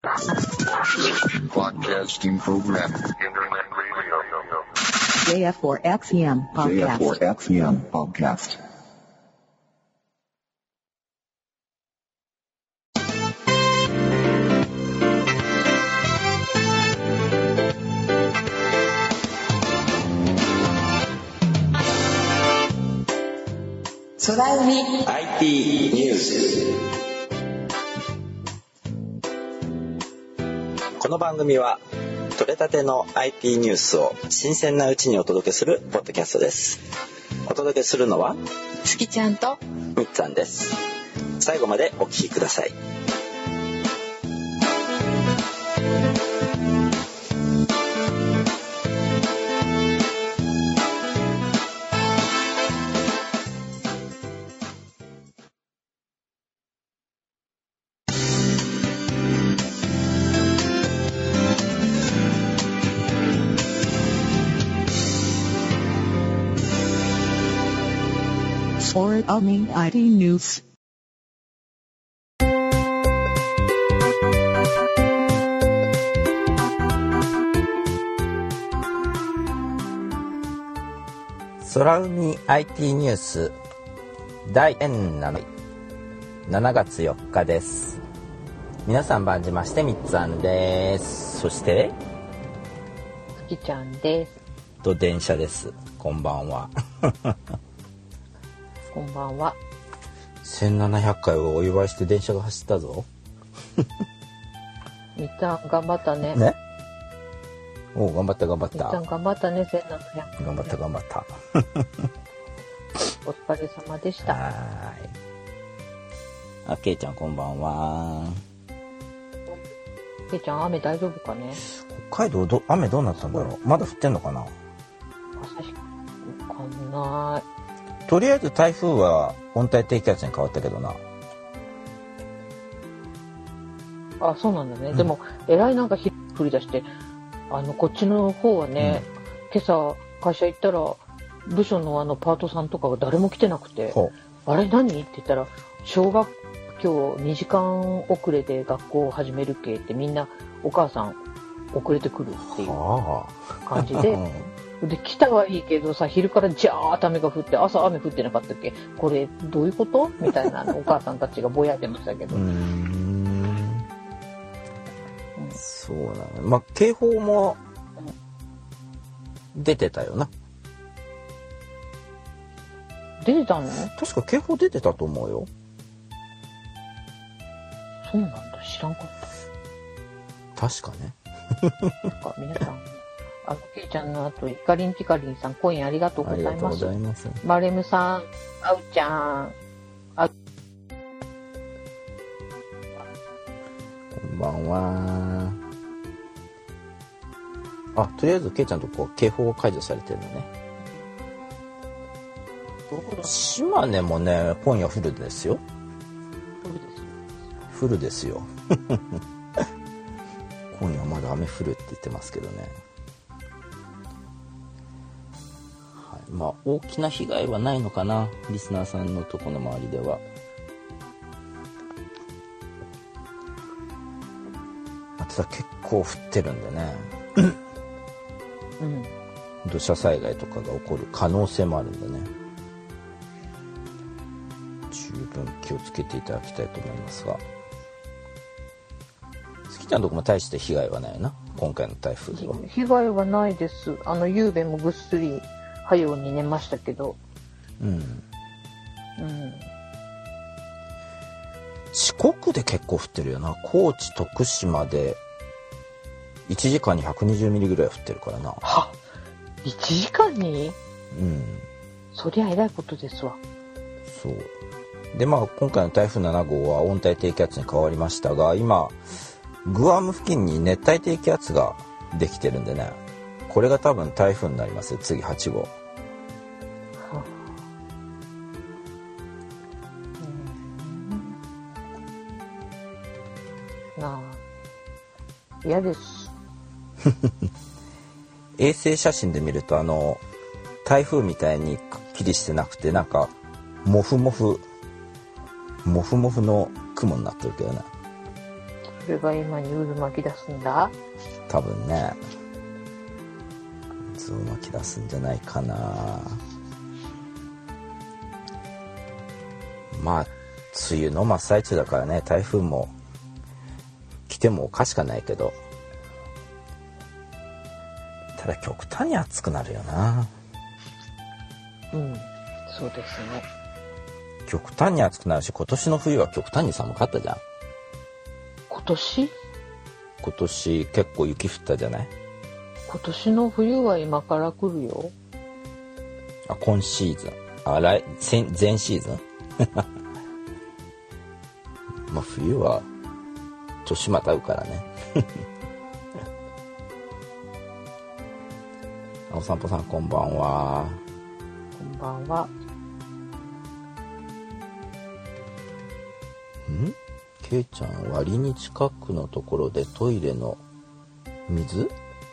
Broadcasting program. Internet radio. JF4XEM podcast. JF4XEM podcast. 空海 IT ニュース。この番組は取れたての IT ニュースを新鮮なうちにお届けするポッドキャストです。お届けするのは月ちゃんとみっつぁんです。最後までお聞きください。 Or IT News. 空海 IT ニュース第7月4日です。皆さん番じましてみっつぁんです。そして月ちゃんですと電車です。こんばんは。 こんばんは。 1700回をお祝いして電車が走ったぞ。 みっちゃん頑張ったね。 ね。おう頑張った頑張っみっちゃんた。 頑張ったね。1700。 頑張った頑張った。 お疲れ様でした。 はーい。あ、けいちゃんこんばんは。 けいちゃん雨大丈夫かね。 北海道雨どうなったんだろう。まだ降ってんのかな。 朝日わかんない。 とりあえず台風は温帯低気圧に変わったけどな。 あ、そうなんだね。でもえらいなんか降り出して、こっちの方はね、今朝会社行ったら部署のパートさんとかが誰も来てなくて、あれ何って言ったら小学今日2時間遅れで学校を始めるけってみんなお母さん遅れてくるっていう感じで。で来たはいいけどさ、昼からジャーッと雨が降って、朝雨降ってなかったっけ、これどういうことみたいなお母さんたちがぼやいてましたけど。 そうなの。まあ警報も出てたよな。 出てたの？ 確か警報出てたと思うよ。 そうなんだ、知らんかった。 確かね。 皆さんけいちゃんの後、イカリンピカリンさん、コインありがとうございます。 ありがとうございます。 マレムさん、あうちゃん、 こんばんは。あ、とりあえずけいちゃんとこう警報が解除されてるのね。島根もね、今夜フルですよ。フルですよ。今夜まだ雨降るって言ってますけどね。まあ大きな被害はないのかな、リスナーさんのとこの周りでは。ただ結構降ってるんでね、土砂災害とかが起こる可能性もあるんでね、十分気をつけていただきたいと思いますが、月ちゃんのとこも大して被害はないな、今回の台風では。 被害はないです。夕べもぐっすりはように寝ましたけど、 四国で結構降ってるよな。高知、徳島で1時間に120ミリぐらい降ってるからな。 はっ、1時間に？そりゃえらいことですわ。 そうで、まあ今回の台風7号は温帯低気圧に変わりましたが、今グアム付近に熱帯低気圧ができてるんでね、これが多分台風になりますよ、次8号。 嫌です。 衛星写真で見ると台風みたいにくっきりしてなくて、なんかモフモフの雲になってるけどね。 それが今に渦巻き出すんだ。 多分ね渦を巻き出すんじゃないかな。まあ梅雨の真っ最中だからね、台風も来てもおかしくないけど、ただ極端に暑くなるよな。 うん、そうですね。 極端に暑くなるし、今年の冬は極端に寒かったじゃん。 今年結構雪降ったじゃない。 今年の冬は今から来るよ。 あ、今シーズン、前シーズンまあ冬は年またぐからねお散歩さんこんばんは。 こんばんは。 けいちゃん、割に近くのところでトイレの水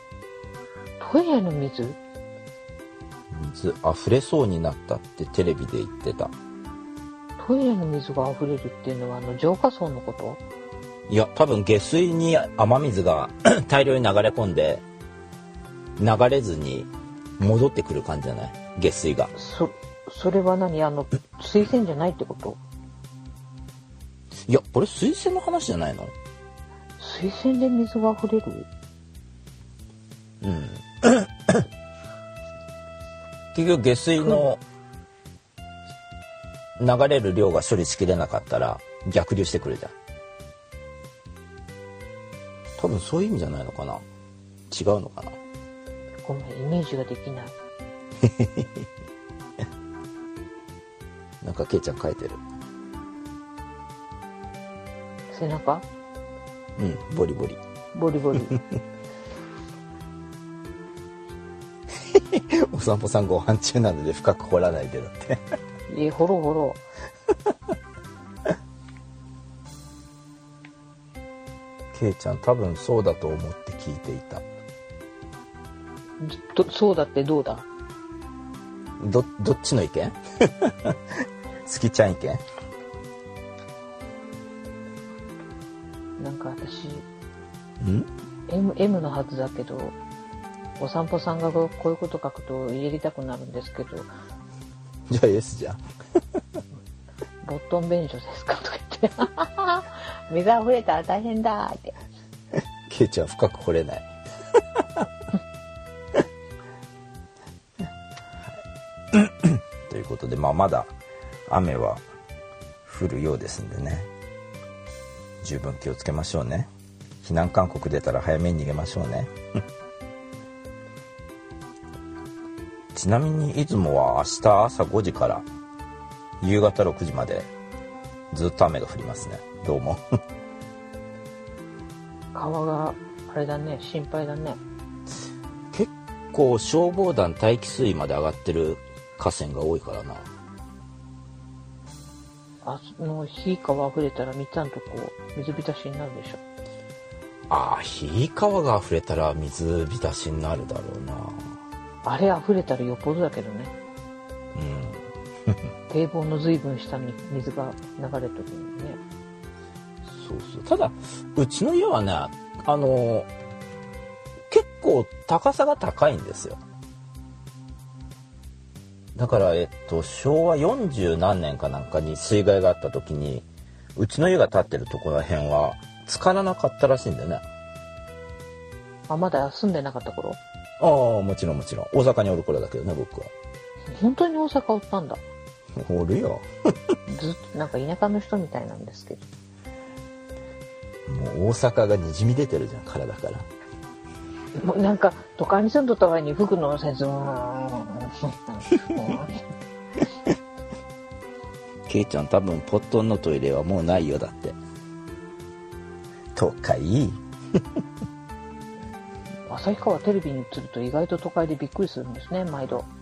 溢れそうになったってテレビで言ってた。 トイレの水が溢れるっていうのは浄化槽のこと？ いや、多分下水に雨水が大量に流れ込んで流れずに戻ってくる感じじゃない？下水が。 それは何？水洗じゃないってこと？ いや、これ水洗の話じゃないの？ 水洗で水が溢れる？ 結局下水の流れる量が処理しきれなかったら逆流してくるじゃん。多分そういう意味じゃないのかな。違うのかな。 ごめん、イメージができない。 なんかけいちゃん書いてる。 背中？ ボリボリ。 ボリボリ。 お散歩さんご飯中なので深く掘らないでだって。 ほろほろ。 けいちゃん多分そうだと思って聞いていた。 そうだってどうだ？ どっちの意見？好きちゃん意見？ なんか私M のはずだけど、お散歩さんがこういうこと書くと入れたくなるんですけど、 じゃあ S じゃん。 ボットン便所ですかとか言って水あふれたら大変だって。 ケイちゃん深く掘れない。ということで、まだ雨は降るようですんでね、十分気をつけましょうね。避難勧告出たら早めに逃げましょうね。ちなみに出雲は明日朝5時から夕方6時までずっと雨が降りますね。どうも。 川があれだね、心配だね。 結構消防団待機水位まで上がってる河川が多いからな。 日川溢れたらみっちゃんとこ水浸しになるでしょ。 日川が溢れたら水浸しになるだろうな。 あれ溢れたらよっぽどだけどね。堤防の随分下に水が流れてるのにね。 そうそう。ただうちの家はね、結構高さが高いんですよ。だから昭和40何年かなんかに水害があった時に、うちの家が建ってるところら辺は浸からなかったらしいんだよね。 まだ住んでなかった頃？ もちろん大阪におる頃だけどね、僕は。 本当に大阪おったんだ。 おるよ。 ずっとなんか田舎の人みたいなんですけど。 もう大阪がにじみ出てるじゃん、体から。 もうなんか都会に住んどった場合に服の説明。 ケイちゃん多分ポットンのトイレはもうないよ、だって。都会。 旭川テレビに映ると意外と都会でびっくりするんですね、毎度。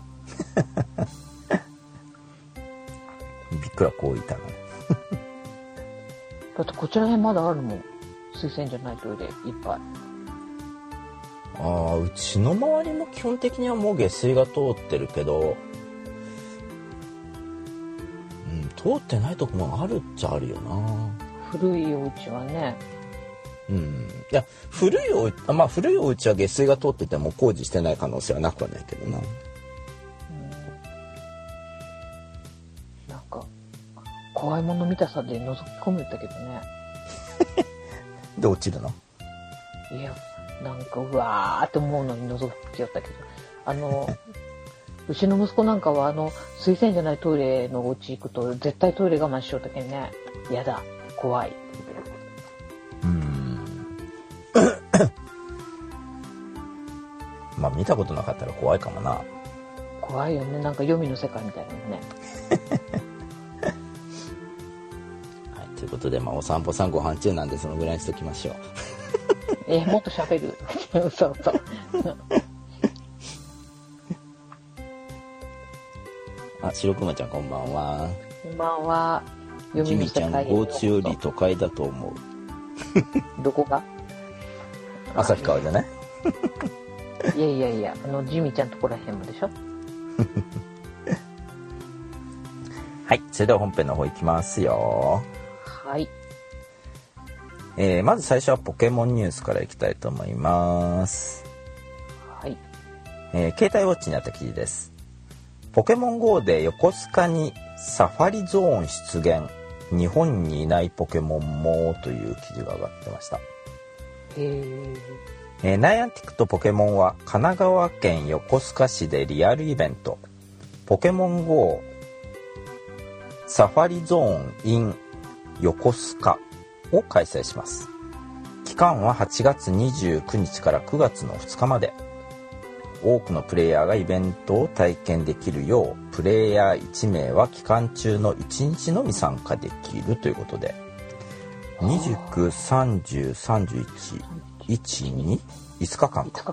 びっくらこういたの。 だってこちら辺まだあるもん。水洗じゃないトイレいっぱい。 うちの周りも基本的にはもう下水が通ってるけど、通ってないとこもあるっちゃあるよな。 古いお家はね。 いや古いお家は下水が通ってても工事してない可能性はなくはないけどな。 なんか怖いもの見たさで覗き込むんだけどね。 で落ちるの？ いやなんかうわーって思うのに覗きよったけど、うちの息子なんかは水洗じゃないトイレのお家行くと絶対トイレ我慢しようだけんね。やだ怖い。 まあ見たことなかったら怖いかもな。 怖いよね、なんか黄泉の世界みたいなのね。 はい、ということで、お散歩さんご飯中なんでそのぐらいにしときましょう。 もっと喋る。そうそう。 あ、白熊ちゃんこんばんは。 こんばんは。 ジミちゃん、高知より都会だと思う。 どこが？ 旭川じゃない？ いや、ジミちゃんとこらへんもでしょ。 はい、それでは本編の方行きますよ。 はい。 まず最初はポケモンニュースからいきたいと思います。 はい。 携帯ウォッチにあった記事です。ポケモン GO で横須賀にサファリゾーン出現、日本にいないポケモンもという記事が上がってました。ナイアンティックとポケモンは神奈川県横須賀市でリアルイベントポケモン GO サファリゾーン in 横須賀を開催します。期間は8月29日から9月の2日まで。多くのプレイヤーがイベントを体験できるよう、プレイヤー1名は期間中の1日のみ参加できるということで、29、30、31、1、2、5日間か。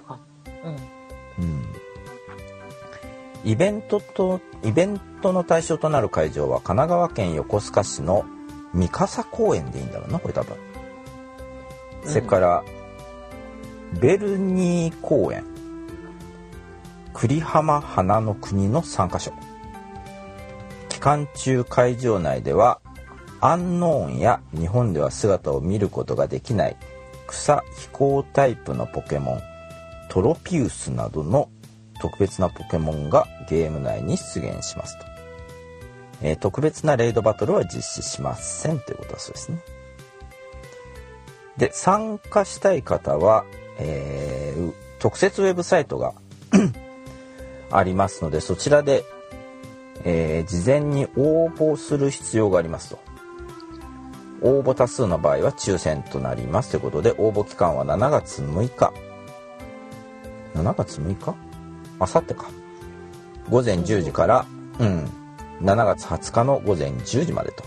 イベントの対象となる会場は神奈川県横須賀市の三笠公園でいいんだろうな、これ多分。それからベルニー公園、栗浜花の国の3カ所。期間中会場内ではアンノーンや日本では姿を見ることができない草飛行タイプのポケモントロピウスなどの特別なポケモンがゲーム内に出現しますと。特別なレイドバトルは実施しませんということだそうですね。で、参加したい方は、特設ウェブサイトがありますので、そちらで、事前に応募する必要がありますと。応募多数の場合は抽選となりますということで、応募期間は7月6日7月6日あさってか午前10時から、7月20日の午前10時までと。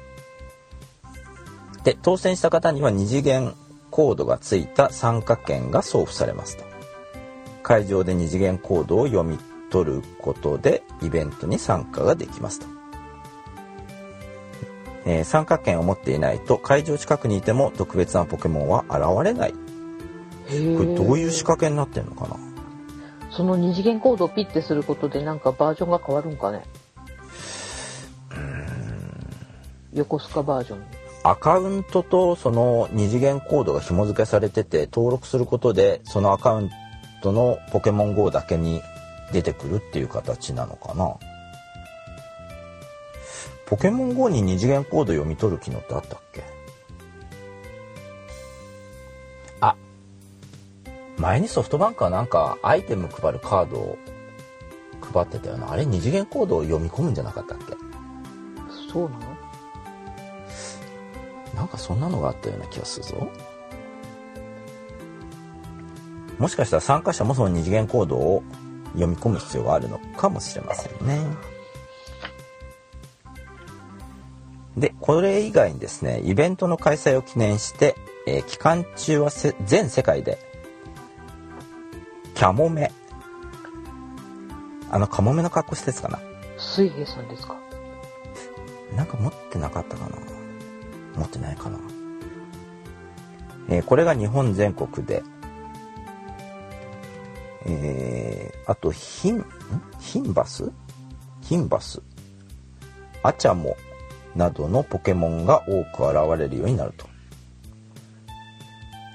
で、当選した方には2次元コードがついた参加券が送付されますと。会場で2次元コードを読み取ることでイベントに参加ができますと。参加券を持っていないと会場近くにいても特別なポケモンは現れない。これどういう仕掛けになってんのかな。 その2次元コードをピッてすることでなんかバージョンが変わるんかね。横須賀バージョン。 アカウントとその2次元コードが紐付けされてて、登録することでそのアカウントのポケモン GO だけに出てくるっていう形なのかな。ポケモン GO に2次元コード読み取る機能ってあったっけ。あ、前にソフトバンクはなんかアイテム配るカードを配ってたよな。あれ2次元コードを読み込むんじゃなかったっけ。 そうなの。 なんかそんなのがあったような気がするぞ。もしかしたら参加者もその2次元コードを読み込む必要があるのかもしれませんね。で、これ以外にですね、イベントの開催を記念して、期間中は全世界でキャモメ、カモメの格好してですかな。 水平さんですか。 なんか持ってなかったかな。持ってないかな。これが日本全国で、あとヒンバス、アチャモなどのポケモンが多く現れるようになると。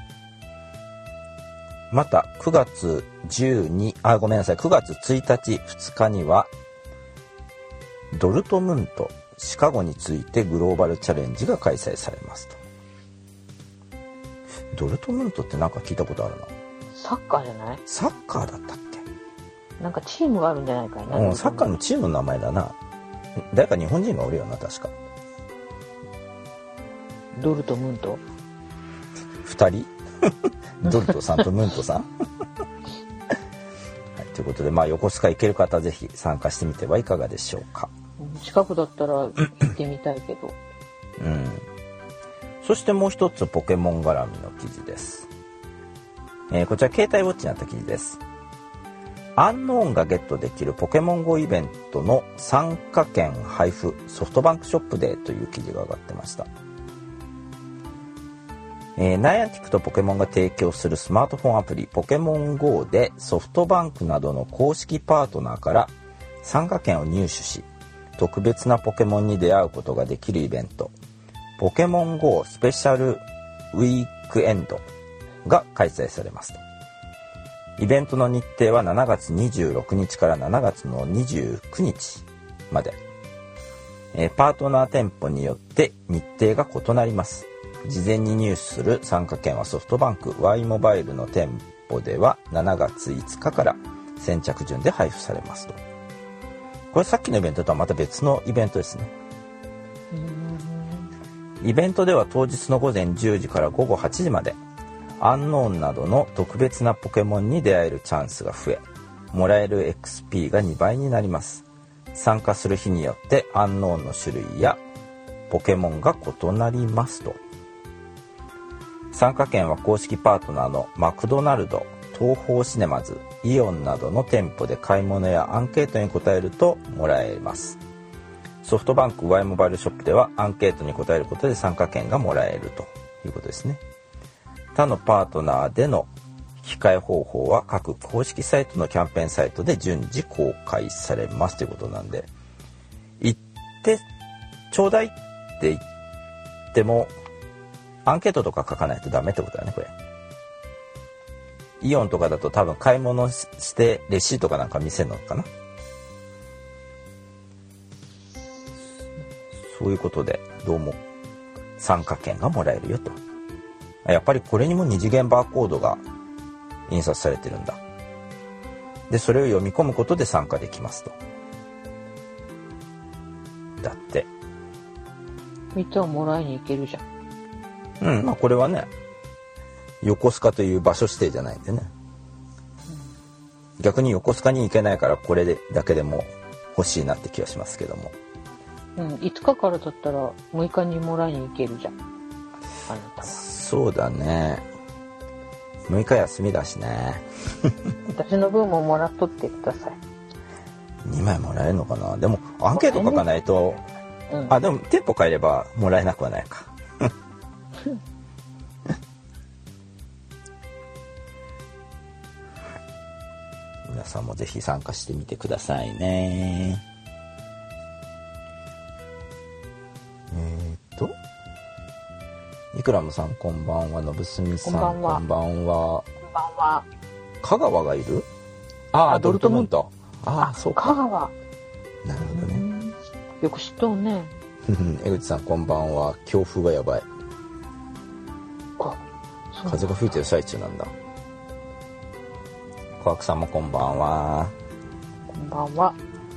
また9月1日2日にはドルトムントシカゴについてグローバルチャレンジが開催されますと。ドルトムントってなんか聞いたことあるな。 サッカーじゃない？ サッカーだったっけ？ なんかチームがあるんじゃないかな。 サッカーのチームの名前だな。誰か日本人がおるよな、確か。 ドルとムント 2人ドルトさんとムントさん、はい、ということで、横須賀行ける方はぜひ参加してみてはいかがでしょうか。 近くだったら行ってみたいけどそしてもう一つポケモン絡みの記事です。こちら携帯ウォッチにあった記事です。アンノーンがゲットできるポケモン GO イベントの参加券配布、ソフトバンクショップでという記事が上がってました。ナイアンティックとポケモンが提供するスマートフォンアプリポケモン GO でソフトバンクなどの公式パートナーから参加券を入手し、特別なポケモンに出会うことができるイベント、ポケモン GO スペシャルウィークエンドが開催されますと。イベントの日程は7月26日から7月の29日まで。パートナー店舗によって日程が異なります。事前に入手する参加券はソフトバンク Y モバイルの店舗では7月5日から先着順で配布されますと。これさっきのイベントとはまた別のイベントですね。イベントでは当日の午前10時から午後8時までアンノーンなどの特別なポケモンに出会えるチャンスが増え、もらえる XP が2倍になります。参加する日によってアンノーンの種類やポケモンが異なりますと。参加券は公式パートナーのマクドナルド、東宝シネマズ、イオンなどの店舗で買い物やアンケートに答えるともらえます。ソフトバンク Y モバイルショップではアンケートに答えることで参加券がもらえるということですね。他のパートナーでの引き換え方法は各公式サイトのキャンペーンサイトで順次公開されますということなんで、行ってちょうだいって言ってもアンケートとか書かないとダメってことだね、これ。イオンとかだと多分買い物してレシートかなんか見せるのかな。そういうことでどうも参加券がもらえるよと。やっぱりこれにも二次元バーコードが印刷されてるんだ。でそれを読み込むことで参加できますと。だって見たらもらいに行けるじゃん。 これはね、横須賀という場所指定じゃないんでね、逆に横須賀に行けないからこれだけでも欲しいなって気がしますけども、 5日からだったら6日にもらいに行けるじゃん、あなたは。 そうだね、6日休みだしね私の分ももらっとってください。 2枚もらえるのかな。でもアンケート書かないと、でも店舗変えればもらえなくはないか皆さんもぜひ参加してみてくださいね。イクラムさんこんばんは。のぶすみさんこんばんは。 こんばんは。 香川がいる？ドルトムント。そうか。 香川。 なるほどね。 よく知っとうね。 江口さんこんばんは。強風がやばい。風が吹いてる最中なんだ。小悪さんもこんばんは。 こんばんは。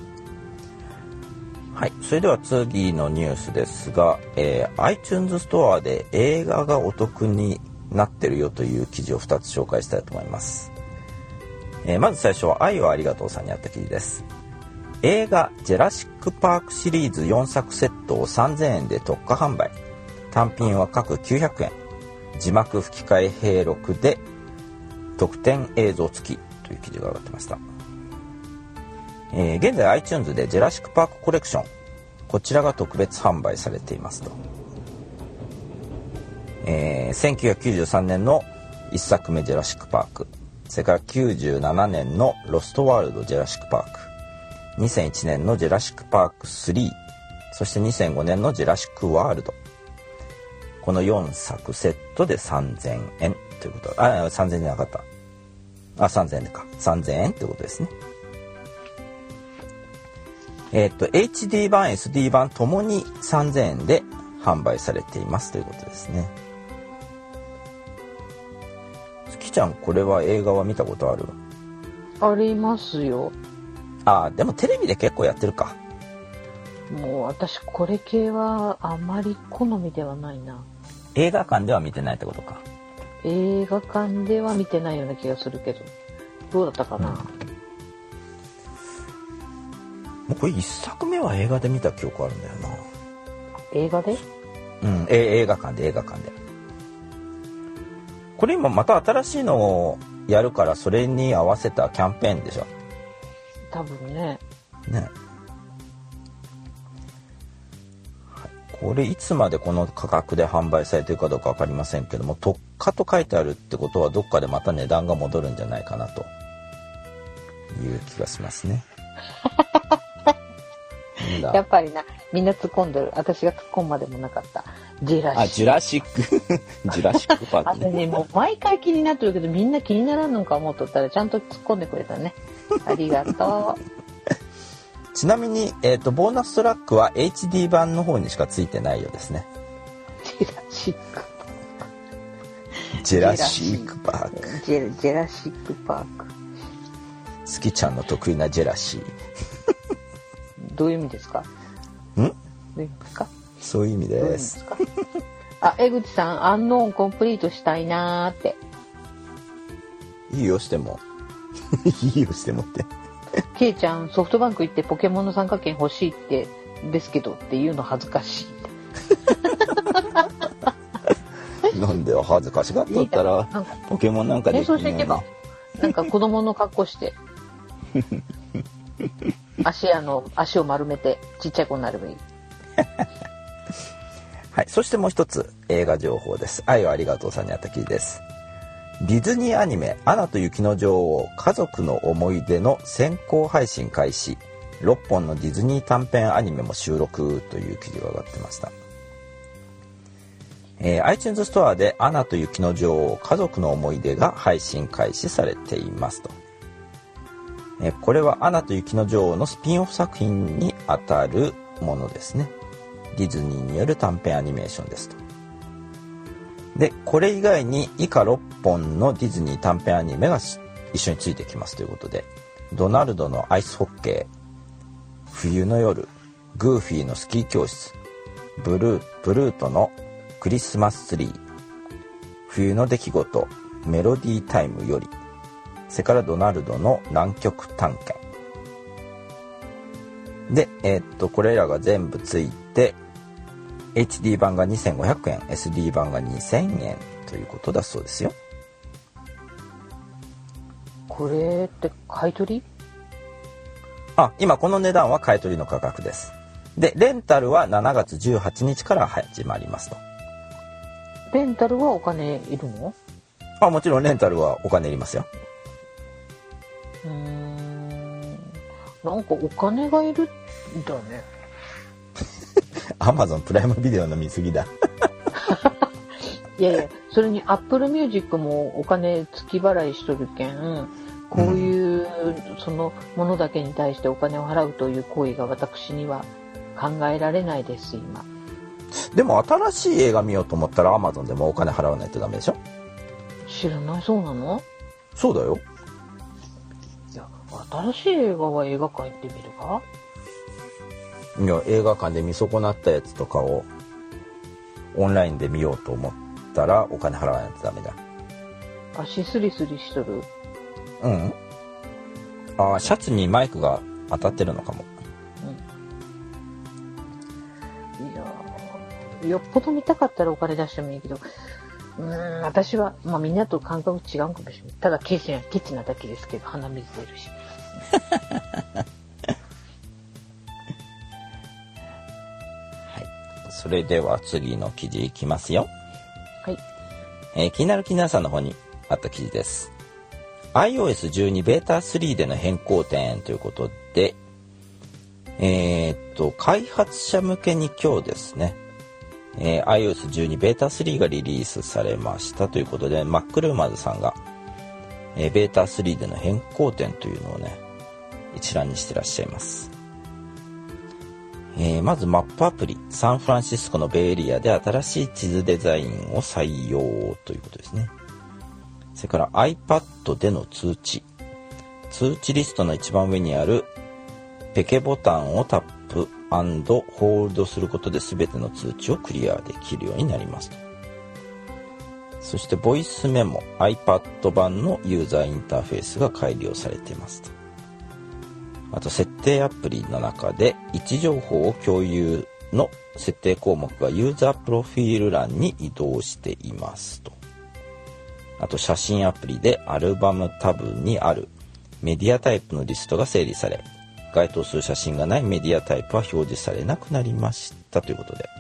はい、それでは次のニュースですが、iTunes ストアで映画がお得になってるよという記事を2つ紹介したいと思います。まず最初は愛をありがとうさんにあった記事です。映画ジェラシックパークシリーズ4作セットを3000円で特価販売。単品は各900円。字幕吹き替え併録で特典映像付きという記事が上がってました。現在 iTunes でジェラシックパークコレクション、こちらが特別販売されていますと。1993年の1作目ジェラシックパーク、それから97年のロストワールドジェラシックパーク、2001年のジェラシックパーク3、そして2005年のジェラシックワールド、この4作セットで3000円ということ。3000円じゃなかった、 3000円か。3000円ってことですね。HD 版、SD 版ともに3000円で販売されていますということですね。月ちゃん、これは映画は見たことある？ ありますよ。 でもテレビで結構やってるか。 もう私これ系はあまり好みではないな。 映画館では見てないってことか。 映画館では見てないような気がするけど、どうだったかな。 もうこれ1作目は映画で見た記憶あるんだよな。 映画で？ 映画館で。これ今また新しいのをやるから、それに合わせたキャンペーンでしょ。 多分ね。 これいつまでこの価格で販売されているかどうか分かりませんけども、特価と書いてあるってことはどっかでまた値段が戻るんじゃないかなという気がしますね。 やっぱりな、みんな突っ込んでる。私が突っ込むまでもなかった。ジュラシックパークね。ね、もう毎回気になってるけど、みんな気にならんのか思っとったらちゃんと突っ込んでくれたね。ありがとう。 ちなみに、ボーナストラックは HD 版の方にしかついてないようですね。 ジェラシックパーク。 スキちゃんの得意なジェラシー。 どういう意味ですか？ どういう意味ですか？そういう意味です。 江口さん、アンノーンコンプリートしたいなーって。 いいよしても。いいよしてもって。 ケイちゃん、ソフトバンク行ってポケモンの参加券欲しいってですけどっていうの恥ずかしい。 なんで恥ずかしがっとったらポケモンなんかできんのに。 そうしていけば、なんか子供の格好して足を丸めてちっちゃい子になればいい。 はい、そしてもう一つ映画情報です。愛をありがとうさんにあった記事です。ディズニーアニメアナと雪の女王家族の思い出の先行配信開始、6本のディズニー短編アニメも収録という記事が上がってました。iTunes ストアでアナと雪の女王家族の思い出が配信開始されていますと。これはアナと雪の女王のスピンオフ作品にあたるものですね。ディズニーによる短編アニメーションですと。で、これ以外に以下6本のディズニー短編アニメが一緒についてきますということで、ドナルドのアイスホッケー、冬の夜、グーフィーのスキー教室、ブルートのクリスマスツリー、冬の出来事、メロディータイムより、それからドナルドの南極探検で、これらが全部ついてHD 版が2500円、SD 版が2000円ということだそうですよ。 これって買い取り？ 今この値段は買い取りの価格です。で、レンタルは7月18日から始まりますと。 レンタルはお金いるの？ もちろんレンタルはお金いりますよ。 なんかお金がいるんだね。 Amazon プライムビデオの見過ぎだ。 いや、それに Apple Music もお金月払いしとるけん、こういうそのものだけに対してお金を払うという行為が私には考えられないです今。 でも新しい映画見ようと思ったら Amazon でもお金払わないとダメでしょ？ 知らない。そうなの？ そうだよ。 いや、新しい映画は映画館行ってみるか？ いや、映画館で見損なったやつとかをオンラインで見ようと思ったらお金払わないとダメだ。 足スリスリしとる？ シャツにマイクが当たってるのかも。 いや、よっぽど見たかったらお金出してもいいけど、私はみんなと感覚違うかもしれない。ただケチなだけですけど、鼻水出るし。 それでは次の記事いきますよ。 はい。 気になる気になるさんの方にあった記事です。iOS12 ベータ3での変更点ということで、開発者向けに今日ですね、iOS12 ベータ3がリリースされましたということで、マックルーマーズさんが、 ベータ3での変更点というのをね一覧にしてらっしゃいます。まずマップアプリ、サンフランシスコのベイエリアで新しい地図デザインを採用ということですね。それから iPad での通知リストの一番上にあるペケボタンをタップ&ホールドすることで全ての通知をクリアできるようになりますと。そしてボイスメモ、 iPad 版のユーザーインターフェースが改良されていますと。あと設定アプリの中で位置情報を共有の設定項目がユーザープロフィール欄に移動していますと。あと写真アプリでアルバムタブにあるメディアタイプのリストが整理され、該当する写真がないメディアタイプは表示されなくなりましたということで、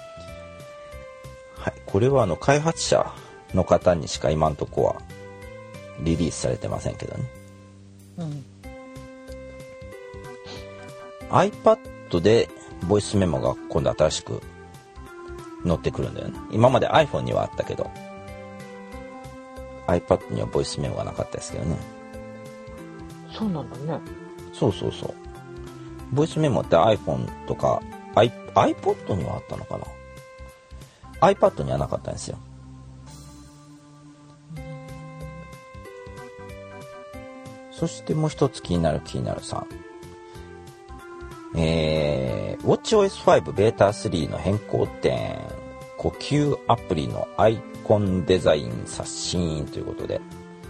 はい、これは開発者の方にしか今のところはリリースされてませんけどね。iPad でボイスメモが今度新しく載ってくるんだよね。今まで iPhone にはあったけど iPad にはボイスメモがなかったですけどね。 そうなんだね。 そうボイスメモって iPhone とか iPod にはあったのかな。 iPad にはなかったんですよ。そしてもう一つ気になる3、WatchOS5 ベータ3の変更点、呼吸アプリのアイコンデザイン刷新ということで、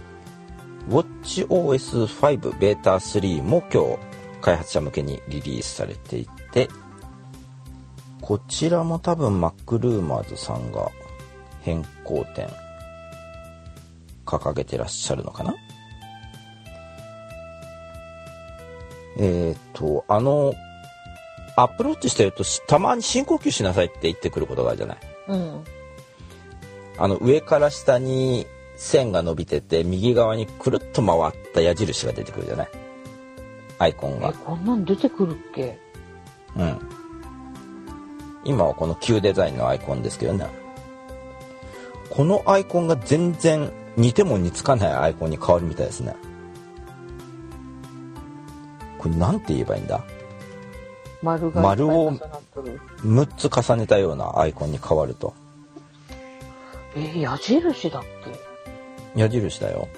WatchOS5 ベータ3も今日開発者向けにリリースされていて、こちらも多分 MacRumors さんが変更点掲げてらっしゃるのかな。アプローチしてるとたまに深呼吸しなさいって言ってくることがあるじゃない。上から下に線が伸びてて右側にくるっと回った矢印が出てくるじゃない、アイコンが。 こんなん出てくるっけ。 今はこの Q デザインのアイコンですけどね、このアイコンが全然似ても似つかないアイコンに変わるみたいですね。これなんて言えばいいんだ。丸を6つ重ねたようなアイコンに変わると。 矢印だっけ。矢印だよ。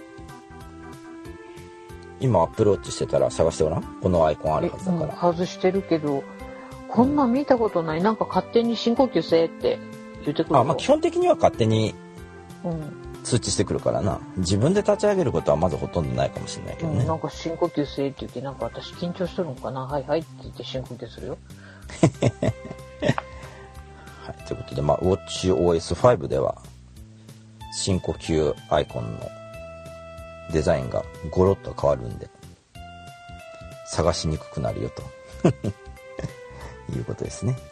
今アプローチしてたら探してごらん。このアイコンあるはずだから。 外してるけどこんなん見たことない。なんか勝手に深呼吸せって言ってくる。 基本的には勝手に通知してくるからな。自分で立ち上げることはまずほとんどないかもしれないけどね。 なんか深呼吸せって言って、なんか私緊張してるのかな。はいはいって言って深呼吸するよ。 はい、ということで、WatchOS5 では深呼吸アイコンのデザインがゴロッと変わるんで探しにくくなるよということですね。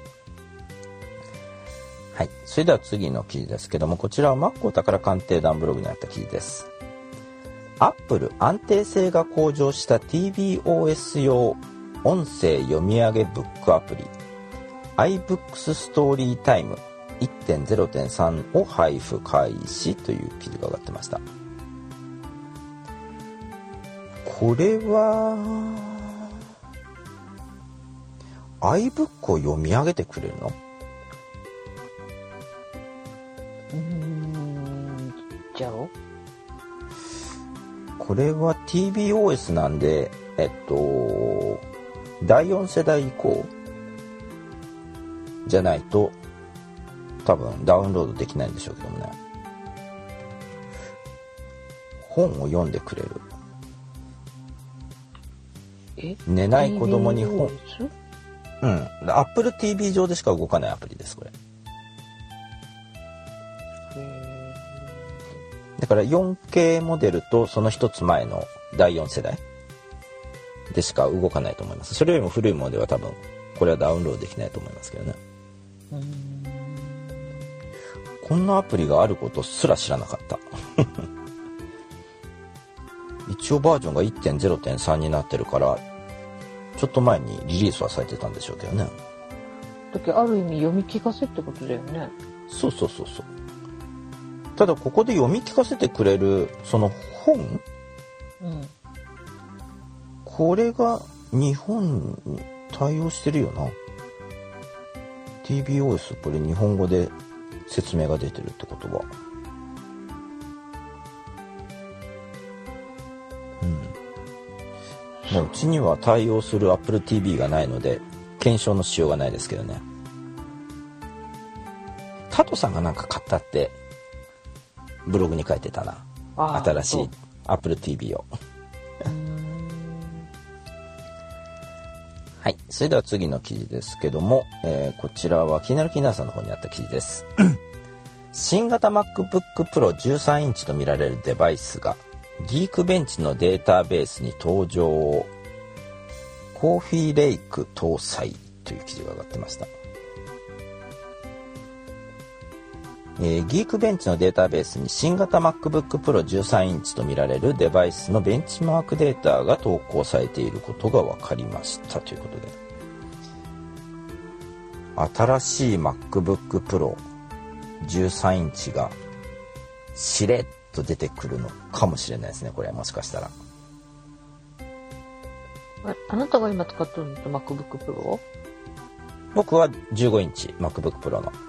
はい、それでは次の記事ですけども、こちらは Mac お宝鑑定団ブログにあった記事です。Apple 安定性が向上した tvOS 用音声読み上げブックアプリ iBooks Storytime 1.0.3 を配布開始という記事が上がってました。これは iBook を読み上げてくれるの？ じゃろ？ これは tvOS なんで、第4世代以降じゃないと多分ダウンロードできないんでしょうけどもね。本を読んでくれる。寝ない子供に本。Apple TV 上でしか動かないアプリですこれ。だから 4K モデルとその一つ前の第4世代でしか動かないと思います。それよりも古いものでは多分これはダウンロードできないと思いますけどね。こんなアプリがあることすら知らなかった一応バージョンが 1.0.3 になってるからちょっと前にリリースはされてたんでしょうけどね。 だけどある意味読み聞かせってことだよね。 そうただここで読み聞かせてくれるその本、これが日本に対応してるよな。 TBOS これ日本語で説明が出てるってことは、もううちには対応する Apple TV がないので検証のしようがないですけどね。タトさんがなんか買ったってブログに書いてたな。新しい Apple TV をはい、それでは次の記事ですけども、こちらは気になる気になるさんの方にあった記事です新型 MacBook Pro 13インチと見られるデバイスがギークベンチのデータベースに登場、コーフィーレイク搭載という記事が上がってました。ギークベンチのデータベースに新型 MacBook Pro 13インチと見られるデバイスのベンチマークデータが投稿されていることが分かりましたということで、新しい MacBook Pro 13インチがしれっと出てくるのかもしれないですね。これはもしかしたら。 あなたが今使ってるのって MacBook Pro？ 僕は15インチ MacBook Pro の。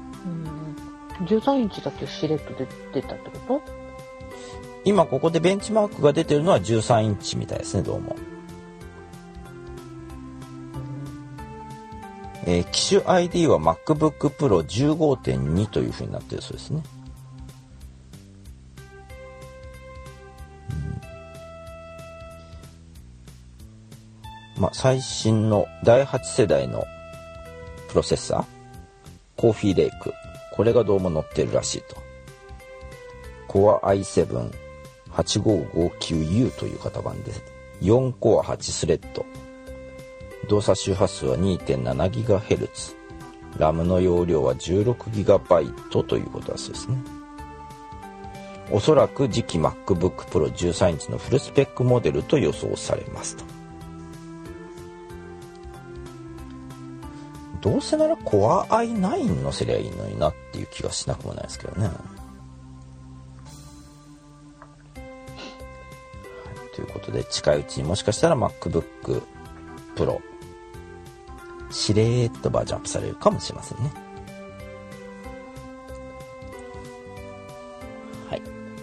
13インチだけしれっと出たってこと？ 今ここでベンチマークが出てるのは13インチみたいですね、どうも。機種 ID は MacBook Pro 15.2 という風になっているそうですね。最新の第8世代のプロセッサーコーフィーレイク、これがどうも載ってるらしいと。Core i7-8559U という型番で4コア8スレッド、動作周波数は 2.7GHz、 RAM の容量は 16GB ということだそうですね。おそらく次期 MacBook Pro 13インチのフルスペックモデルと予想されますと。どうせなら Core i9 乗せりゃいいのになっていう気がしなくもないですけどね。はい、ということで近いうちにもしかしたら MacBook Pro しれーっとバージョンアップされるかもしれませんね。はい。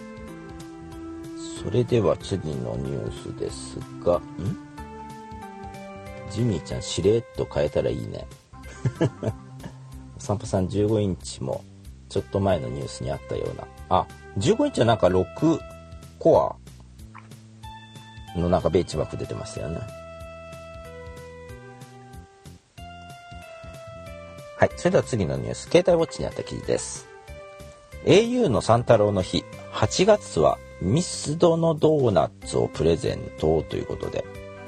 それでは次のニュースですが、ジミーちゃんしれーっと変えたらいいね。散歩さん15インチもちょっと前のニュースにあったような、15インチはなんか6コアのなんかベンチマーク出てましたよね。はい、それでは次のニュース、携帯ウォッチにあった記事です。 au のサンタロウの日、8月はミスドのドーナツをプレゼントということで、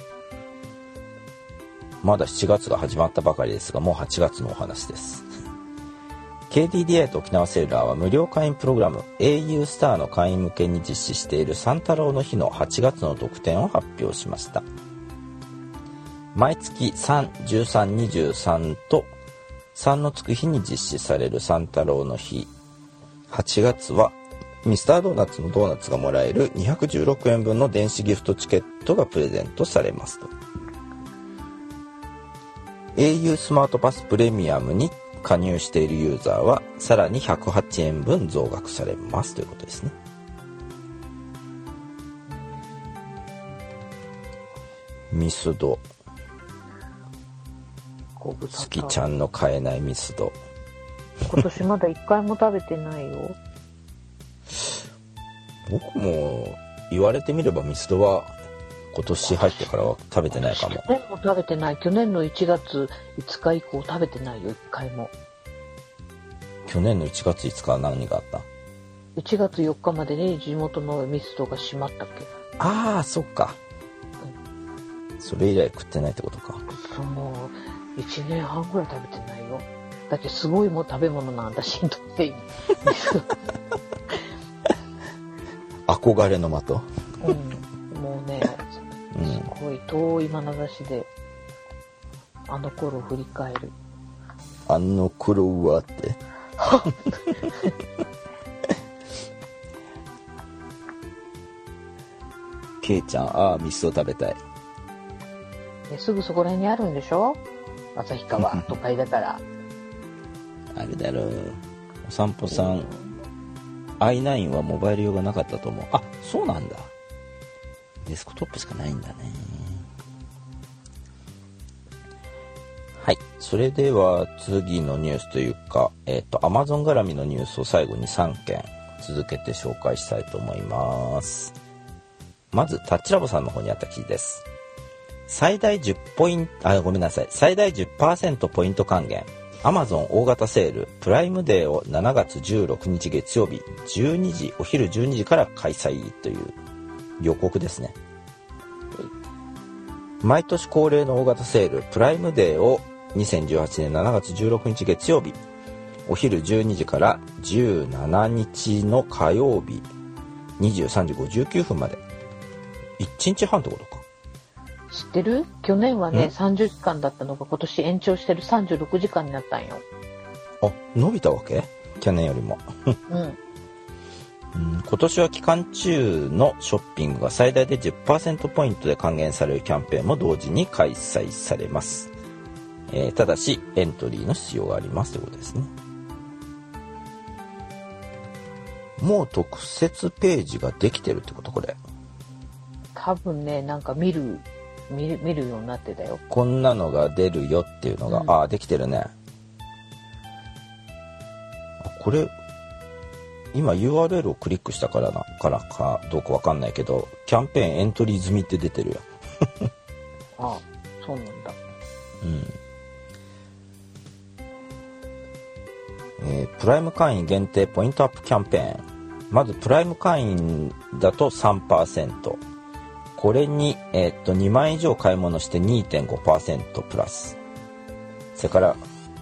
まだ7月が始まったばかりですが、もう8月のお話です。KDDI と沖縄セルラーは無料会員プログラム au スターの会員向けに実施しているサンタロウの日の8月の特典を発表しました。毎月3、13、23と3のつく日に実施されるサンタロウの日8月はミスタードーナツのドーナツがもらえる216円分の電子ギフトチケットがプレゼントされますと。au スマートパスプレミアムに加入しているユーザーはさらに108円分増額されますということですね。ミスド、好きちゃんの買えないミスド、 今年まだ1回も食べてないよ。 僕も言われてみればミスドは今年入ってからは食べてないかも。 去年も食べてない。去年の1月5日以降食べてないよ、1回も。 去年の1月5日は何があった？ 1月4日までに地元のミスドが閉まったっけ。 ああ、そっか、それ以来食ってないってことか。 もう1年半ぐらい食べてないよ。だけどすごいもう食べ物なんだしんどい。 憧れの的。 もうね、すごい遠い眼差しであの頃を振り返る。あの頃はってケイちゃん、ああ味噌食べたい。 すぐそこら辺にあるんでしょ、旭川都会だからあれだろう。お散歩さん、i9 はモバイル用がなかったと思う。あ、そうなんだ。デスクトップしかないんだね。はい、それでは次のニュースというか、Amazon 絡みのニュースを最後に3件続けて紹介したいと思います。まずタッチラボさんの方にあった記事です。最大 10% ポイント還元、 Amazon 大型セールプライムデーを7月16日月曜日お昼12時から開催という予告ですね。毎年恒例の大型セールプライムデーを2018年7月16日月曜日お昼12時から17日の火曜日23時59分まで1日半ってことか。 知ってる？去年はね30時間だったのが今年延長してる36時間になったんよ。 あ、伸びたわけ？去年よりも今年は期間中のショッピングが最大で 10% ポイントで還元されるキャンペーンも同時に開催されます。ただしエントリーの必要がありますということですね。もう特設ページができてるってこと？これ多分ね、なんか見るようになってたよ。 こんなのが出るよっていうのが、できてるね。これ今 URL をクリックしたからかどうかわかんないけど、キャンペーンエントリー済みって出てるよあ、そうなんだ。 プライム会員限定ポイントアップキャンペーン。まずプライム会員だと 3%、 これに、2万以上買い物して 2.5% プラス。それから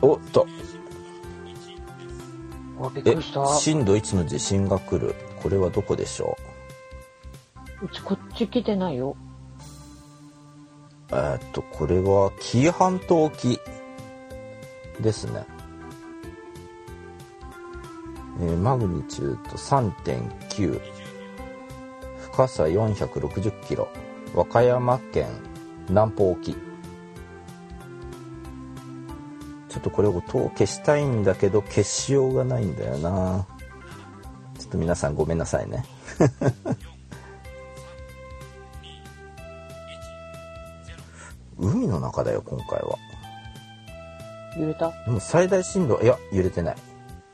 びっくりした。 震度1の地震が来る。これはどこでしょうちこっち来てないよ。 これは紀伊半島沖ですね。マグニチュード 3.9、 深さ460キロ、和歌山県南方沖。ちょっとこれ音を消したいんだけど消しようがないんだよな。ちょっと皆さんごめんなさいね海の中だよ今回は。 揺れた？ でも最大震度、いや揺れてない。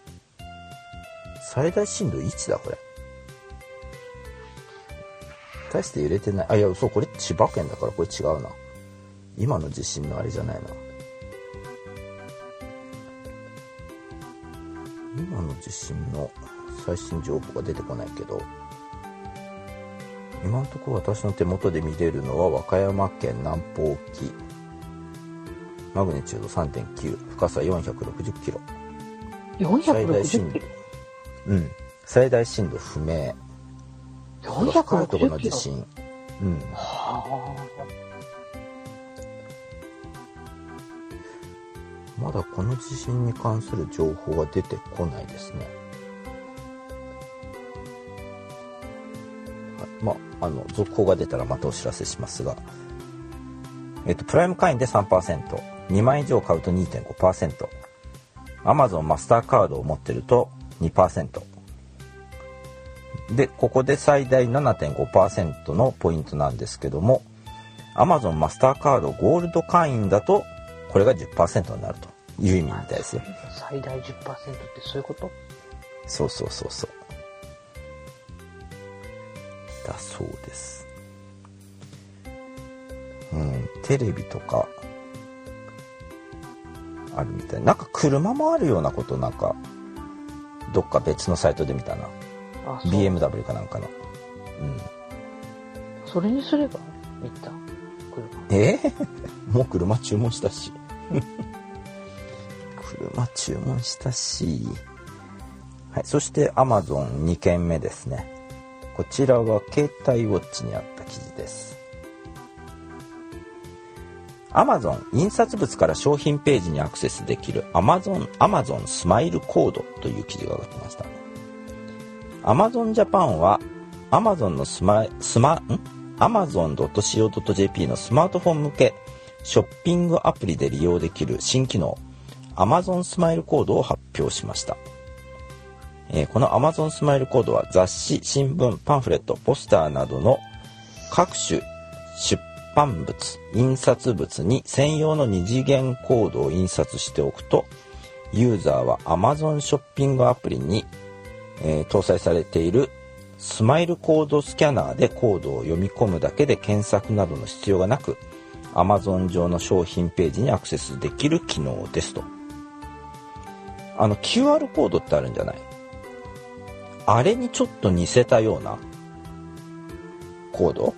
最大震度1だこれ。大して揺れてない。いやそう、これ千葉県だからこれ違うな。今の地震のあれじゃないな。今の地震の最新情報が出てこないけど、今のところ私の手元で見れるのは和歌山県南方沖、マグニチュード 3.9、 深さ460キロ。 460キロ。 最大震度不明。深いところの地震。まだこの地震に関する情報は出てこないですね。続報が出たらまたお知らせしますが、プライム会員で 3%、 2万以上買うと 2.5%、 Amazon マスターカードを持ってると 2%で、ここで最大 7.5% のポイントなんですけども、 Amazon マスターカードゴールド会員だとこれが 10% になるという意味みたいですよ。 最大 10% ってそういうこと？ そうだそうです。テレビとかあるみたい。なんか車もあるようなこと、なんかどっか別のサイトで見たな。BMW かなんかの。 それにすればいった車。もう車注文したし車注文したし。はい、そして Amazon2 件目ですね。こちらは携帯ウォッチにあった記事です。Amazon 印刷物から商品ページにアクセスできる Amazon スマイルコードという記事が書きました。Amazon Japan は Amazon のスマ amazon.co.jp のスマートフォン向けショッピングアプリで利用できる新機能 Amazon スマイルコードを発表しました。この Amazon スマイルコードは雑誌、新聞、パンフレット、ポスターなどの各種出版物、印刷物に専用の二次元コードを印刷しておくと、ユーザーは Amazon ショッピングアプリに、搭載されているスマイルコードスキャナーでコードを読み込むだけで検索などの必要がなく、Amazon 上の商品ページにアクセスできる機能ですと。QR コードってあるんじゃない？あれにちょっと似せたようなコード？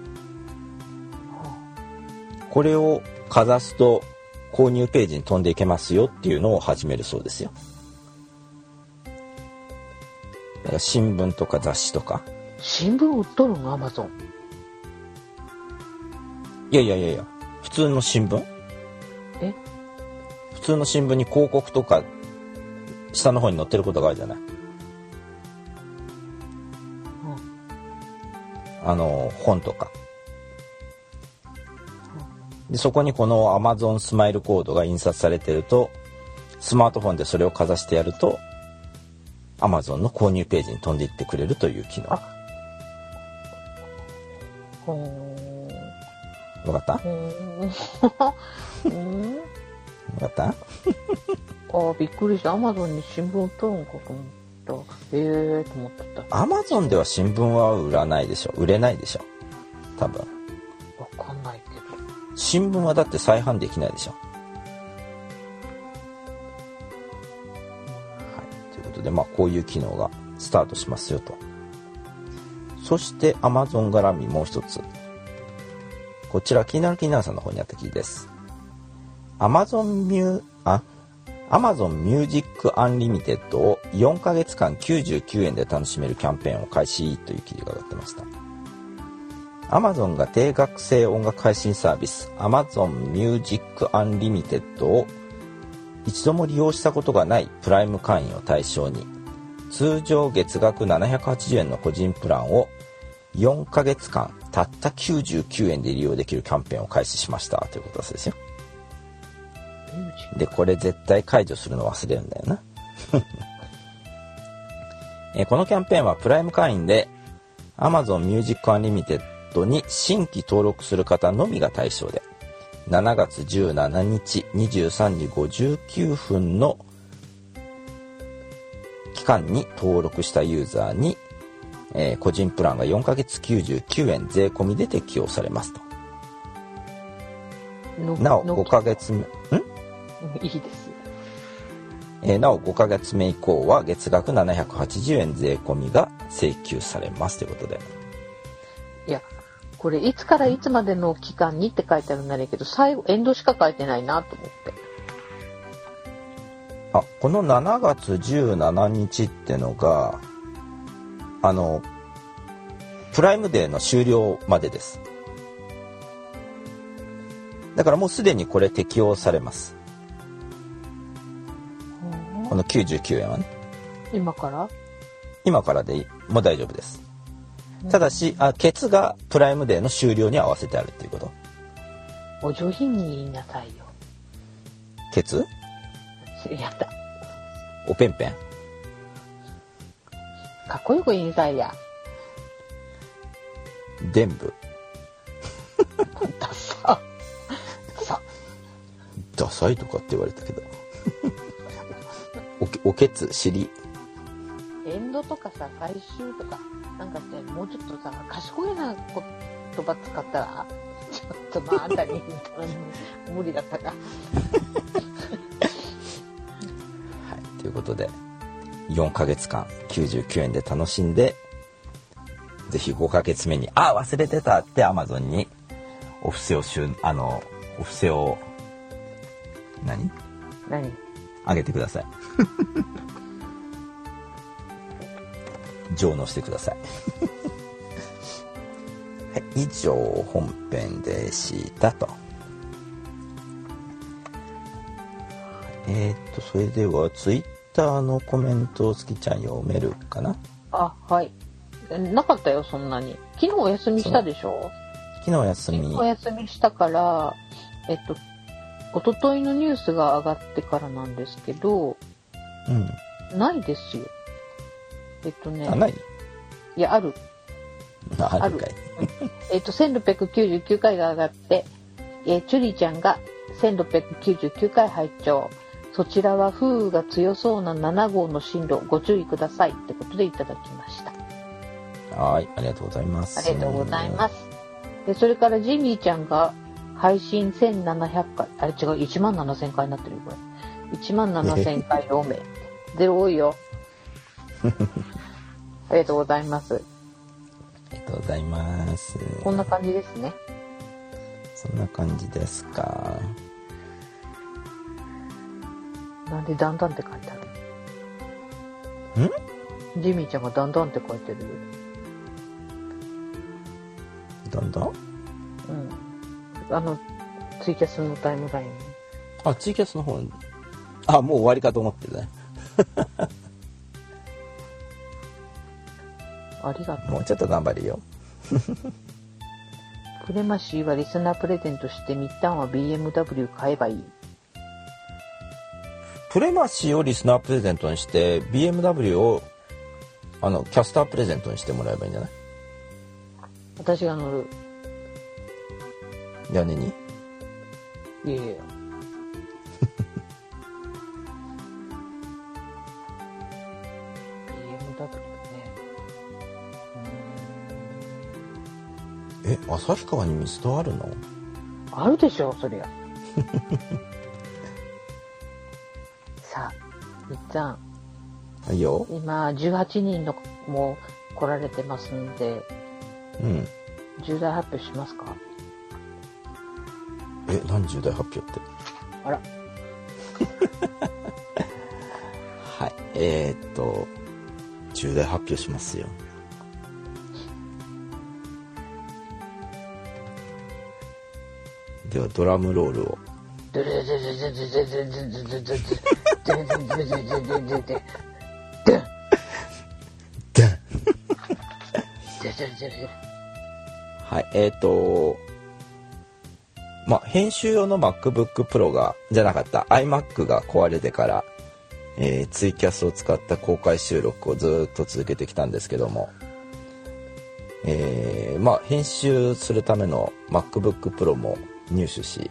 これをかざすと購入ページに飛んでいけますよっていうのを始めるそうですよ。だから新聞とか雑誌とか。 新聞売っとるの？ Amazon。 いや普通の新聞？普通の新聞に広告とか下の方に載ってることがあるじゃない。本とかで、そこにこの Amazon スマイルコードが印刷されてると、スマートフォンでそれをかざしてやると Amazon の購入ページに飛んでいってくれるという機能。わかった？わかった？ びっくりした。 Amazon に新聞売っとるんかと思った。と思ってた。 Amazon では新聞は売らないでしょ。売れないでしょ。多分。 わかんないけど。 新聞はだって再販できないでしょ。はい。ということで、こういう機能がスタートしますよと。そして Amazon 絡みもう一つ。こちら気になるさんの方にあった記事です。Amazon Music Unlimited を4ヶ月間99円で楽しめるキャンペーンを開始という記事が上がってました。Amazon が定額制音楽配信サービス Amazon Music Unlimited を一度も利用したことがないプライム会員を対象に、通常月額780円の個人プランを4ヶ月間たった99円で利用できるキャンペーンを開始しましたということですよ。で、これ絶対解除するの忘れるんだよな。このキャンペーンはプライム会員で Amazon Music Unlimited に新規登録する方のみが対象で、7月17日23時59分の期間に登録したユーザーに、個人プランが4ヶ月99円税込みで適用されますと。なお5ヶ月目いいです。 なお5ヶ月目以降は月額780円税込みが請求されますということで。 いや、これいつからいつまでの期間にって書いてあるんだけど、最後エンドしか書いてないなと思って。 この7月17日ってのがプライムデーの終了までです。だからもうすでにこれ適用されます。この99円はね。 今からでも大丈夫です。ただしケツがプライムデーの終了に合わせてあるっていうこと。 お上品に言いなさいよ。 ケツ？ やだ。 おぺんぺん。 かっこよく言いなさいや。 伝部。 ダサ。 ダサいとかって言われたけど。おけつ、尻。 エンドとかさ、最終とかなんかってもうちょっとさ、賢いな言葉使ったらちょっとあんたに無理だったか。はい、 ということで4ヶ月間99円で楽しんで、ぜひ5ヶ月目に忘れてたって Amazon にお布施を何あげてください。上納してください。はい、以上本編でしたと。それではツイッターのコメントを月ちゃん読めるかな。 はい。 なかったよ、そんなに。昨日お休みしたでしょ？ 昨日お休み。 昨日お休みしたから、一昨日のニュースが上がってからなんですけど、ないですよ。 ない？ いや、ある。 あるかい。 1699回が上がって、チュリちゃんが1699回拝聴。そちらは風雨が強そうな7号の進路ご注意くださいってことでいただきました。 はい、ありがとうございます。 ありがとうございます。で、それからジミーちゃんが配信1700回、あれ違う、17000回になってるよ、これ。17000回おめ。ゼロ多いよ。ありがとうございます。 ありがとうございます。 こんな感じですね。 そんな感じですか。 なんでだんだんって書いてある？ジミーちゃんがだんだんって書いてるよ。 だんだん？ ツイキャスのタイムライン。 あ、ツイキャスの方に。あ、もう終わりかと思ってね。 ありがとう。 もうちょっと頑張るよ。 プレマシーはリスナープレゼントしてミッタンは BMW 買えばいい。 プレマシーをリスナープレゼントにして BMW をキャスタープレゼントにしてもらえばいいんじゃない？ 私が乗る。 屋根に？ いやいや。BMW ね。 旭川にミスドあるの？ あるでしょ、そりゃ。さあ、いっちゃん。 はいよ。 今、18人のも来られてますんで、重大発表しますか？ 何重大発表って？ あら。 はい。重大発表しますよ。ではドラムロールを。はい、編集用の MacBook Pro じゃなかった iMac が壊れてから、ツイキャスを使った公開収録をずっと続けてきたんですけども、編集するための MacBook Pro も入手し、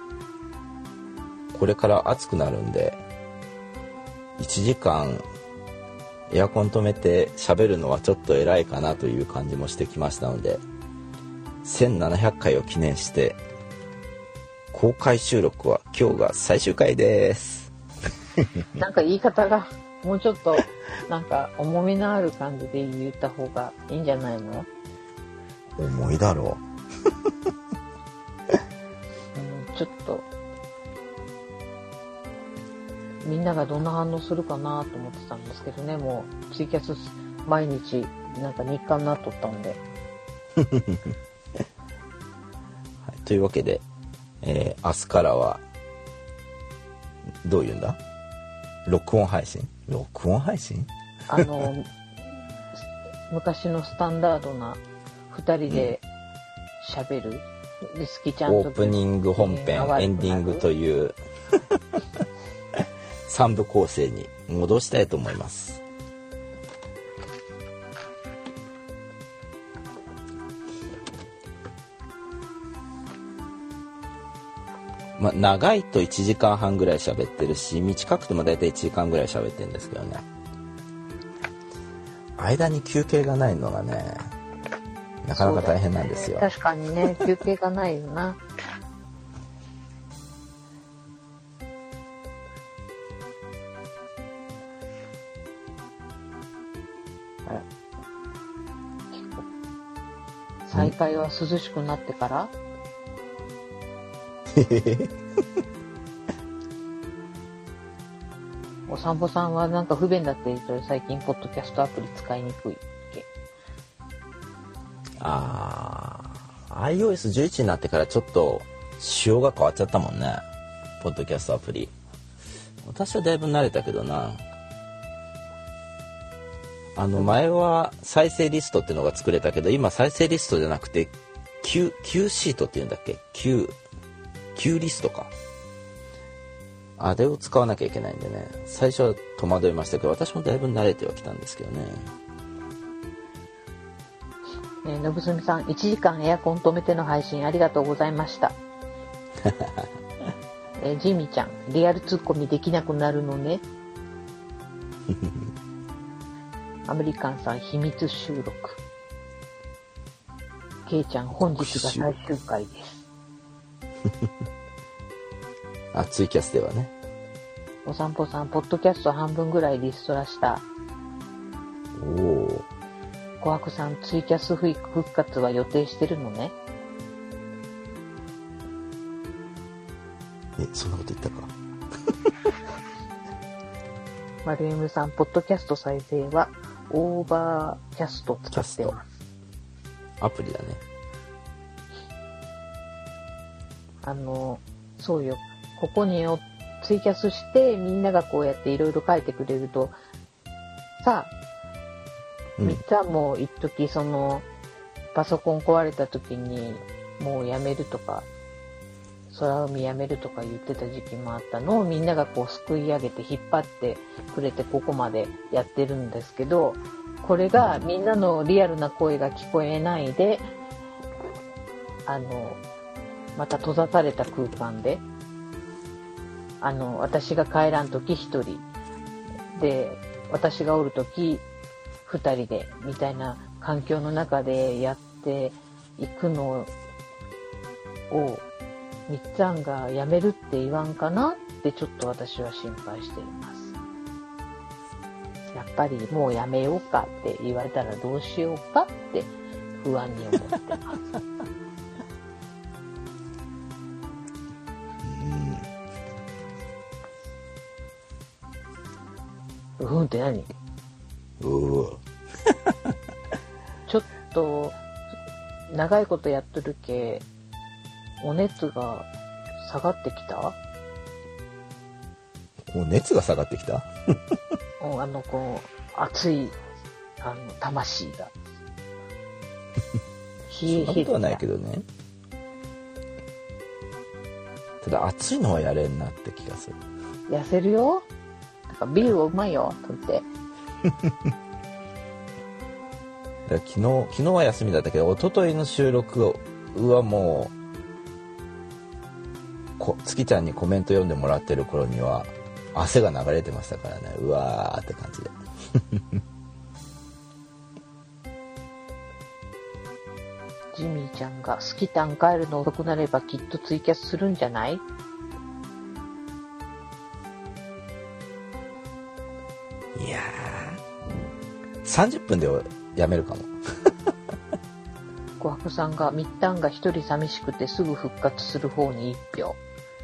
これから暑くなるんで1時間エアコン止めて喋るのはちょっと偉いかなという感じもしてきましたので、1700回を記念して公開収録は今日が最終回です。 なんか言い方がもうちょっとなんか重みのある感じで言った方がいいんじゃないの？ 重いだろう。 ちょっとみんながどんな反応するかなと思ってたんですけどね、もうツイキャス毎日なんか日課になっとったんで。 はい、というわけで、明日からはどういうんだ？録音配信？ 昔のスタンダードな2人で喋る、リスキちゃんとオープニング本編、エンディングという3部構成に戻したいと思います。長いと1時間半ぐらい喋ってるし、短くてもだいたい1時間ぐらい喋ってるんですけどね、間に休憩がないのがね、なかなか大変なんですよ。 確かにね、休憩がないよな。再開は涼しくなってから？お散歩さんはなんか不便だって言うと最近ポッドキャストアプリ使いにくいっけ ？iOS11 になってからちょっと仕様が変わっちゃったもんね、ポッドキャストアプリ。私はだいぶ慣れたけどな。 前は再生リストっていうのが作れたけど、今再生リストじゃなくて Q シートっていうんだっけ、 Q リストか、あれを使わなきゃいけないんでね、最初は戸惑いましたけど、私もだいぶ慣れてはきたんですけどね。 のぶすみさん、1時間エアコン止めての配信ありがとうございましたジミちゃん、リアルツッコミできなくなるのねアメリカンさん、秘密収録。ケイちゃん、本日が最終回ですあ、ツイキャスではね。 お散歩さん、ポッドキャスト半分ぐらいリストラした。 おお。 琥珀さん、ツイキャス復活は予定してるのね。 そんなこと言ったかマルエムさん、ポッドキャスト再生はオーバーキャスト使ってます。 アプリだね。 そうよ。ここにツイキャスしてみんながこうやっていろいろ書いてくれるとさあ、みっちゃんも一時そのパソコン壊れた時にもうやめるとか空海やめるとか言ってた時期もあったのをみんながこうすくい上げて引っ張ってくれてここまでやってるんですけど、これがみんなのリアルな声が聞こえないでまた閉ざされた空間で私が帰らんとき1人で私がおるとき2人でみたいな環境の中でやっていくのをみっちゃんがやめるって言わんかなってちょっと私は心配しています。やっぱりもうやめようかって言われたらどうしようかって不安に思ってますうんって何？ちょっと長いことやっとるけお熱が下がってきた？ お熱が下がってきた？ こう熱い魂が冷え冷えてきた。 そんなことはないけどね。ただ暑いのはやれんなって気がする。 痩せるよ。ビールはうまいよとって昨日は休みだったけど、一昨日の収録はもう月ちゃんにコメント読んでもらってる頃には汗が流れてましたからね。うわーって感じでジミーちゃんがスキタン帰るの遅くなればきっとツイキャスするんじゃない？ いやー30分でやめるかも琥珀さんがみったんが一人寂しくてすぐ復活する方に1票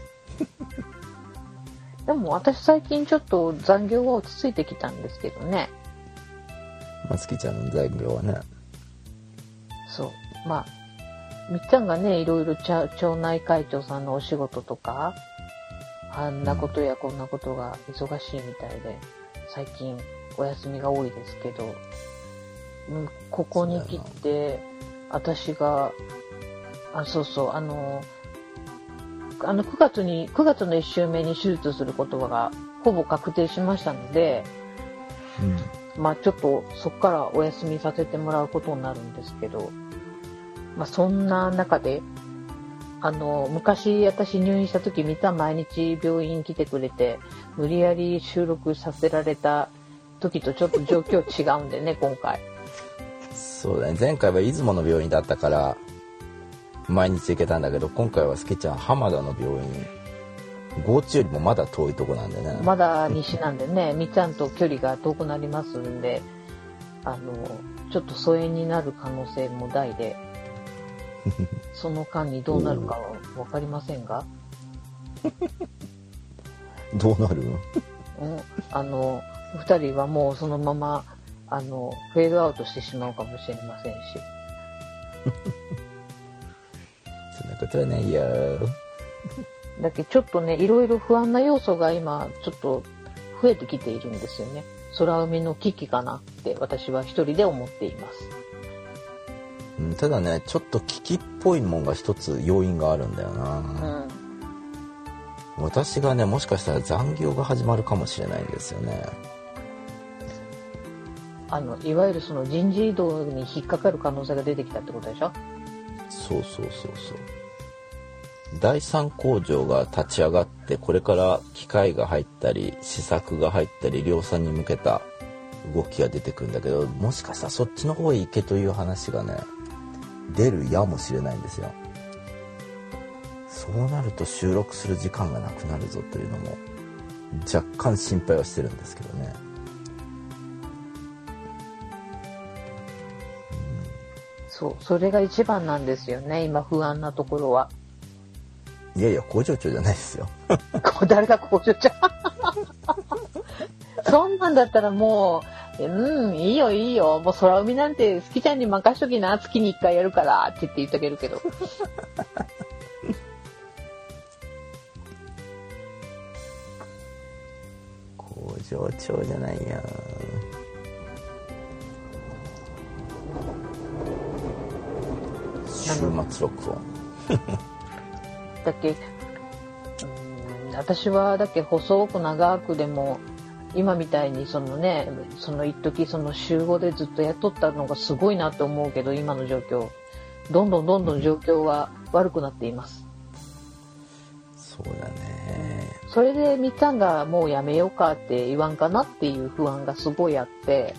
でも私最近ちょっと残業は落ち着いてきたんですけどね。 まつきちゃんの残業はね。 そう。まあみっちゃんがねいろいろ町内会長さんのお仕事とかあんなことやこんなことが忙しいみたいで、最近お休みが多いですけど、ここに来て私が9月の1週目に手術することがほぼ確定しましたので、まあちょっとそこからお休みさせてもらうことになるんですけど、まあそんな中で昔私入院した時みた毎日病院来てくれて無理やり収録させられた時とちょっと状況違うんでね今回。 そうだね、前回は出雲の病院だったから毎日行けたんだけど、今回はスケちゃん浜田の病院、高知よりもまだ遠いとこなんでね。 まだ西なんでね、みっちゃんと距離が遠くなりますんで、ちょっと疎遠になる可能性も大でその間にどうなるかは分かりませんがどうなるの2人はもうそのままフェードアウトしてしまうかもしれませんしそんなことはないよだけどちょっとねいろいろ不安な要素が今ちょっと増えてきているんですよね。空海の危機かな。 って私は一人で思っています。 ただね、ちょっと危機っぽいもんが一つ要因があるんだよな、私がね、もしかしたら残業が始まるかもしれないんですよね。 いわゆるその人事異動に引っかかる可能性が出てきたってことでしょ。 そう第3工場が立ち上がって、これから機械が入ったり試作が入ったり量産に向けた動きが出てくるんだけど、もしかしたらそっちの方へ行けという話がね出るやもしれないんですよ。そうなると収録する時間がなくなるぞというのも若干心配はしてるんですけどね。 それが一番なんですよね、今不安なところは。 いやいや、工場長じゃないですよ。 誰が工場長そんなんだったらもう、いいよいいよ、もう空海なんて好きちゃんに任しときな、月に1回やるからって言ってあげるけど工場長じゃないや。週末録音だっけ、私はだっけ細く長くでも今みたいにその一時その週5でずっとやっとったのがすごいなと思うけど、今の状況どんどん状況は悪くなっています。 そうだね。 それでみっちゃんがもうやめようかって言わんかなっていう不安がすごいあって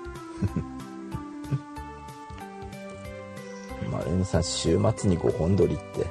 丸山さん、週末に5本撮りって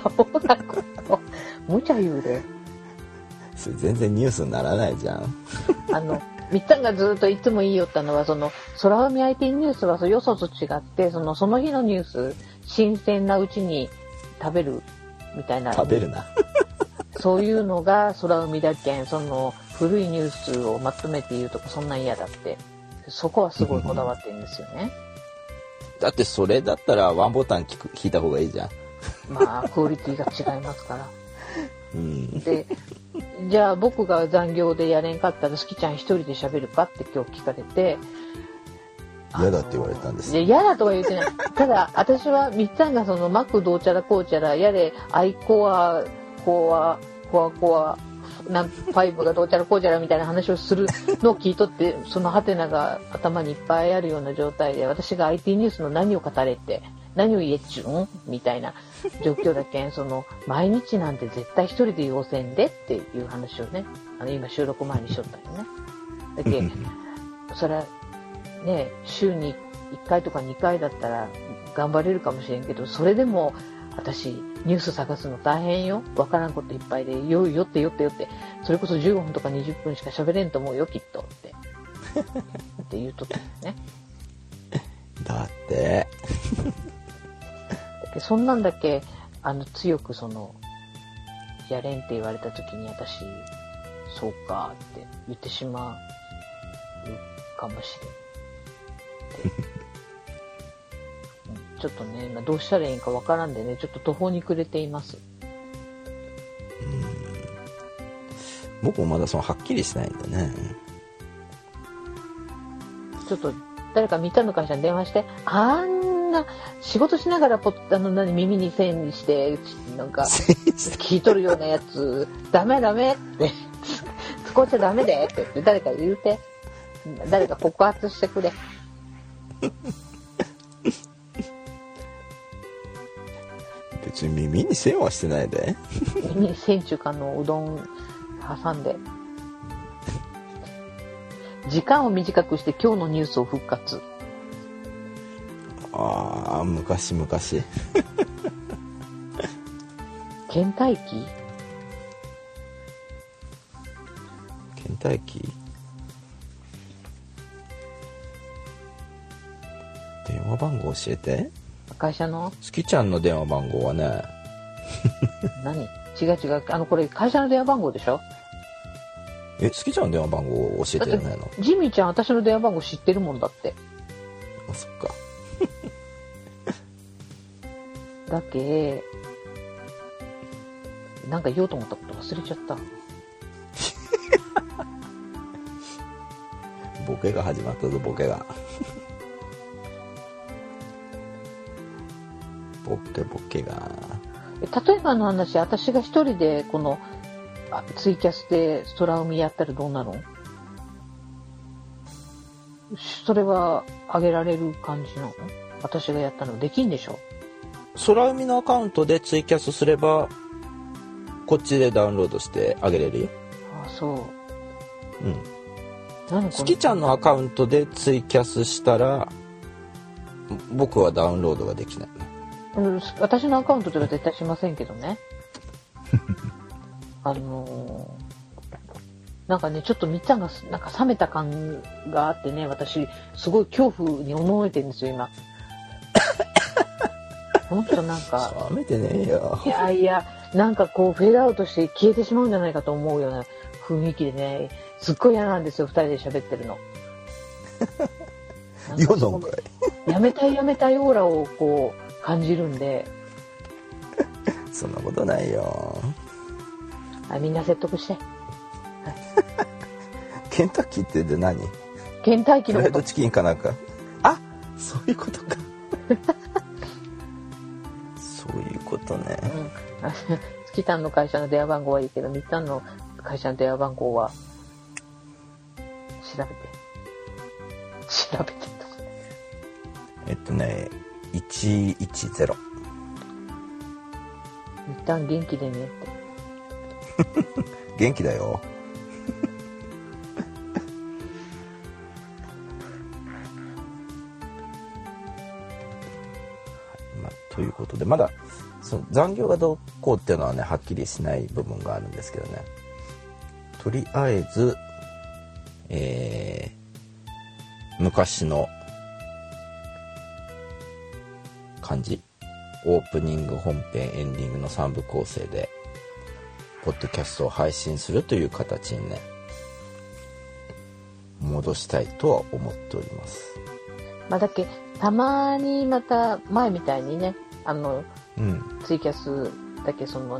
無茶言うで。 それ全然ニュースにならないじゃんみっちゃんがずっといつも言いよったのは、その空海 IT ニュースはよそと違ってその日のニュース新鮮なうちに食べるみたいな、 食べるなそういうのが空海だけん、その古いニュースをまとめて言うとかそんなん嫌だって、そこはすごいこだわってるんですよねだってそれだったらワンボタン引いた方がいいじゃん。 まあクオリティが違いますからで、じゃあ僕が残業でやれんかったら好きちゃん一人で喋るかって今日聞かれて、 嫌だって言われたんですよ。 嫌だとは言ってない。ただ私はみっちゃんがそのマックどうちゃらこうちゃらやれアイコアコア5がどうちゃらこうちゃらみたいな話をするのを聞いとって、そのハテナが頭にいっぱいあるような状態で、私が IT ニュースの何を語れって何を言えっちゅうんみたいな状況だけん、その毎日なんて絶対一人で要せんでっていう話をね、今収録前にしとったよね。だけそれはね、週に1回とか2回だったら頑張れるかもしれんけど、それでも私ニュース探すの大変よ、わからんこといっぱいで、よってそれこそ15分とか20分しか喋れんと思うよきっとって言うとったよね。 だってそんなんだけ強くそのやれんって言われた時に私そうかって言ってしまうかもしれんちょっとね今どうしたらいいかわからんでね、ちょっと途方に暮れています。 僕もまだそのはっきりしないんだね。 ちょっと誰かみっちゃんの会社に電話して、あんな仕事しながら耳に線にしてなんか聞いとるようなやつダメって使っちゃダメでって言って誰か言うて、誰か告発してくれ別に耳に線はしてないで。 耳に線中間のうどん挟んで時間を短くして今日のニュースを復活。 ああ、昔倦怠期電話番号教えて。 会社の好きちゃんの電話番号はね何？違うこれ会社の電話番号でしょ。 好きちゃんの電話番号教えてないの？ ジミーちゃん私の電話番号知ってるもんだって。 あ、そっかだけなんか言おうと思ったこと忘れちゃった。 ボケが始まったぞ、ボケが。ボケが。 例えばの話、私が一人でこのツイキャスで空海やったらどうなるの？それは上げられる感じなの？私がやったのできんでしょ？ 空海のアカウントでツイキャスすればこっちでダウンロードしてあげれるよ。 あ、そう。 うん。 何これ？ 月ちゃんのアカウントでツイキャスしたら僕はダウンロードができない。 私のアカウントでは絶対しませんけどね。なんかね、ちょっとみっちゃんがなんか冷めた感があってね、私すごい恐怖に思えてるんですよ今。もっとなんか冷めてねえよ。 いやなんかこうフェードアウトして消えてしまうんじゃないかと思うような雰囲気でね、すっごい嫌なんですよ、二人で喋ってるの。 世のかい。 やめたいオーラをこう感じるんで。 そんなことないよ。 みんな説得して。はい、 ケンタッキーってで何？ ケンタッキーのフライドチキンかなんか。あ、そういうことか。そういうことね。 月たんの会社の電話番号はいいけど、みったんの会社の電話番号は調べて 110。 みったん元気でねって。 元気だよ。ということでまだその残業がどうこうっていうのはねはっきりしない部分があるんですけどね。とりあえず、昔の感じ、オープニング、本編、エンディングの3部構成でポッドキャストを配信するという形にね戻したいとは思っております。 だけたまにまた前みたいにねツイキャスだけその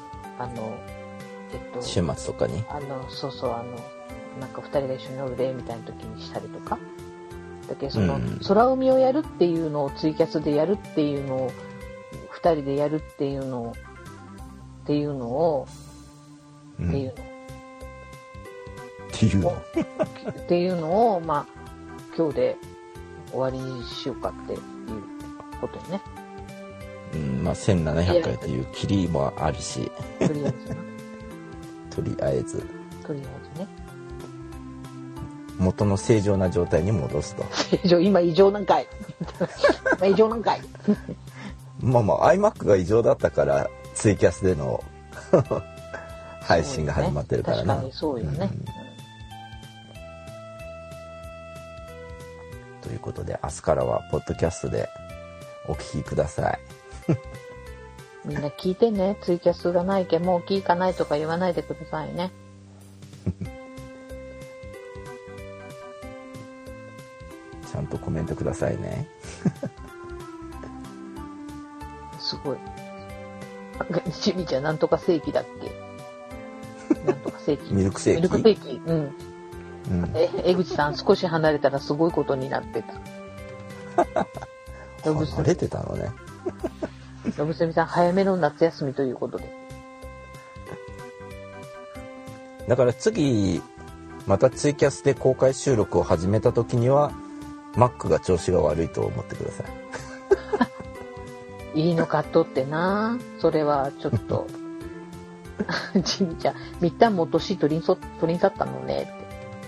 週末とかにそうなんか2人が一緒におるでみたいな時にしたりとかだけその、空海をやるっていうのをツイキャスでやるっていうのを2人でやるっていうのをまあ今日で終わりにしようかっていうことよね。 まあ1700回というキリもあるしとりあえずなとりあえずね元の正常な状態に戻すと。 今異常なんかい異常なんかいまあ iMac が異常だったからツイキャスでの配信が始まってるからな。 確かにそうよね、 ということで明日からはポッドキャストでお聞きください。 みんな聞いてね。ツイキャスがないけんもう聞かないとか言わないでくださいね。 ちゃんとコメントくださいね。 すごい。しみちゃんなんとか世紀だっけ？なんとか世紀。 ミルク世紀。 ミルク世紀。江口さん少し離れたらすごいことになってた。 離れてたのね。 のぶすみさん早めの夏休みということで。 だから次またツイキャスで公開収録を始めた時には Mac が調子が悪いと思ってください。 いいの買っとってな。それはちょっとちみちゃんみったんも年取りんさったのねって。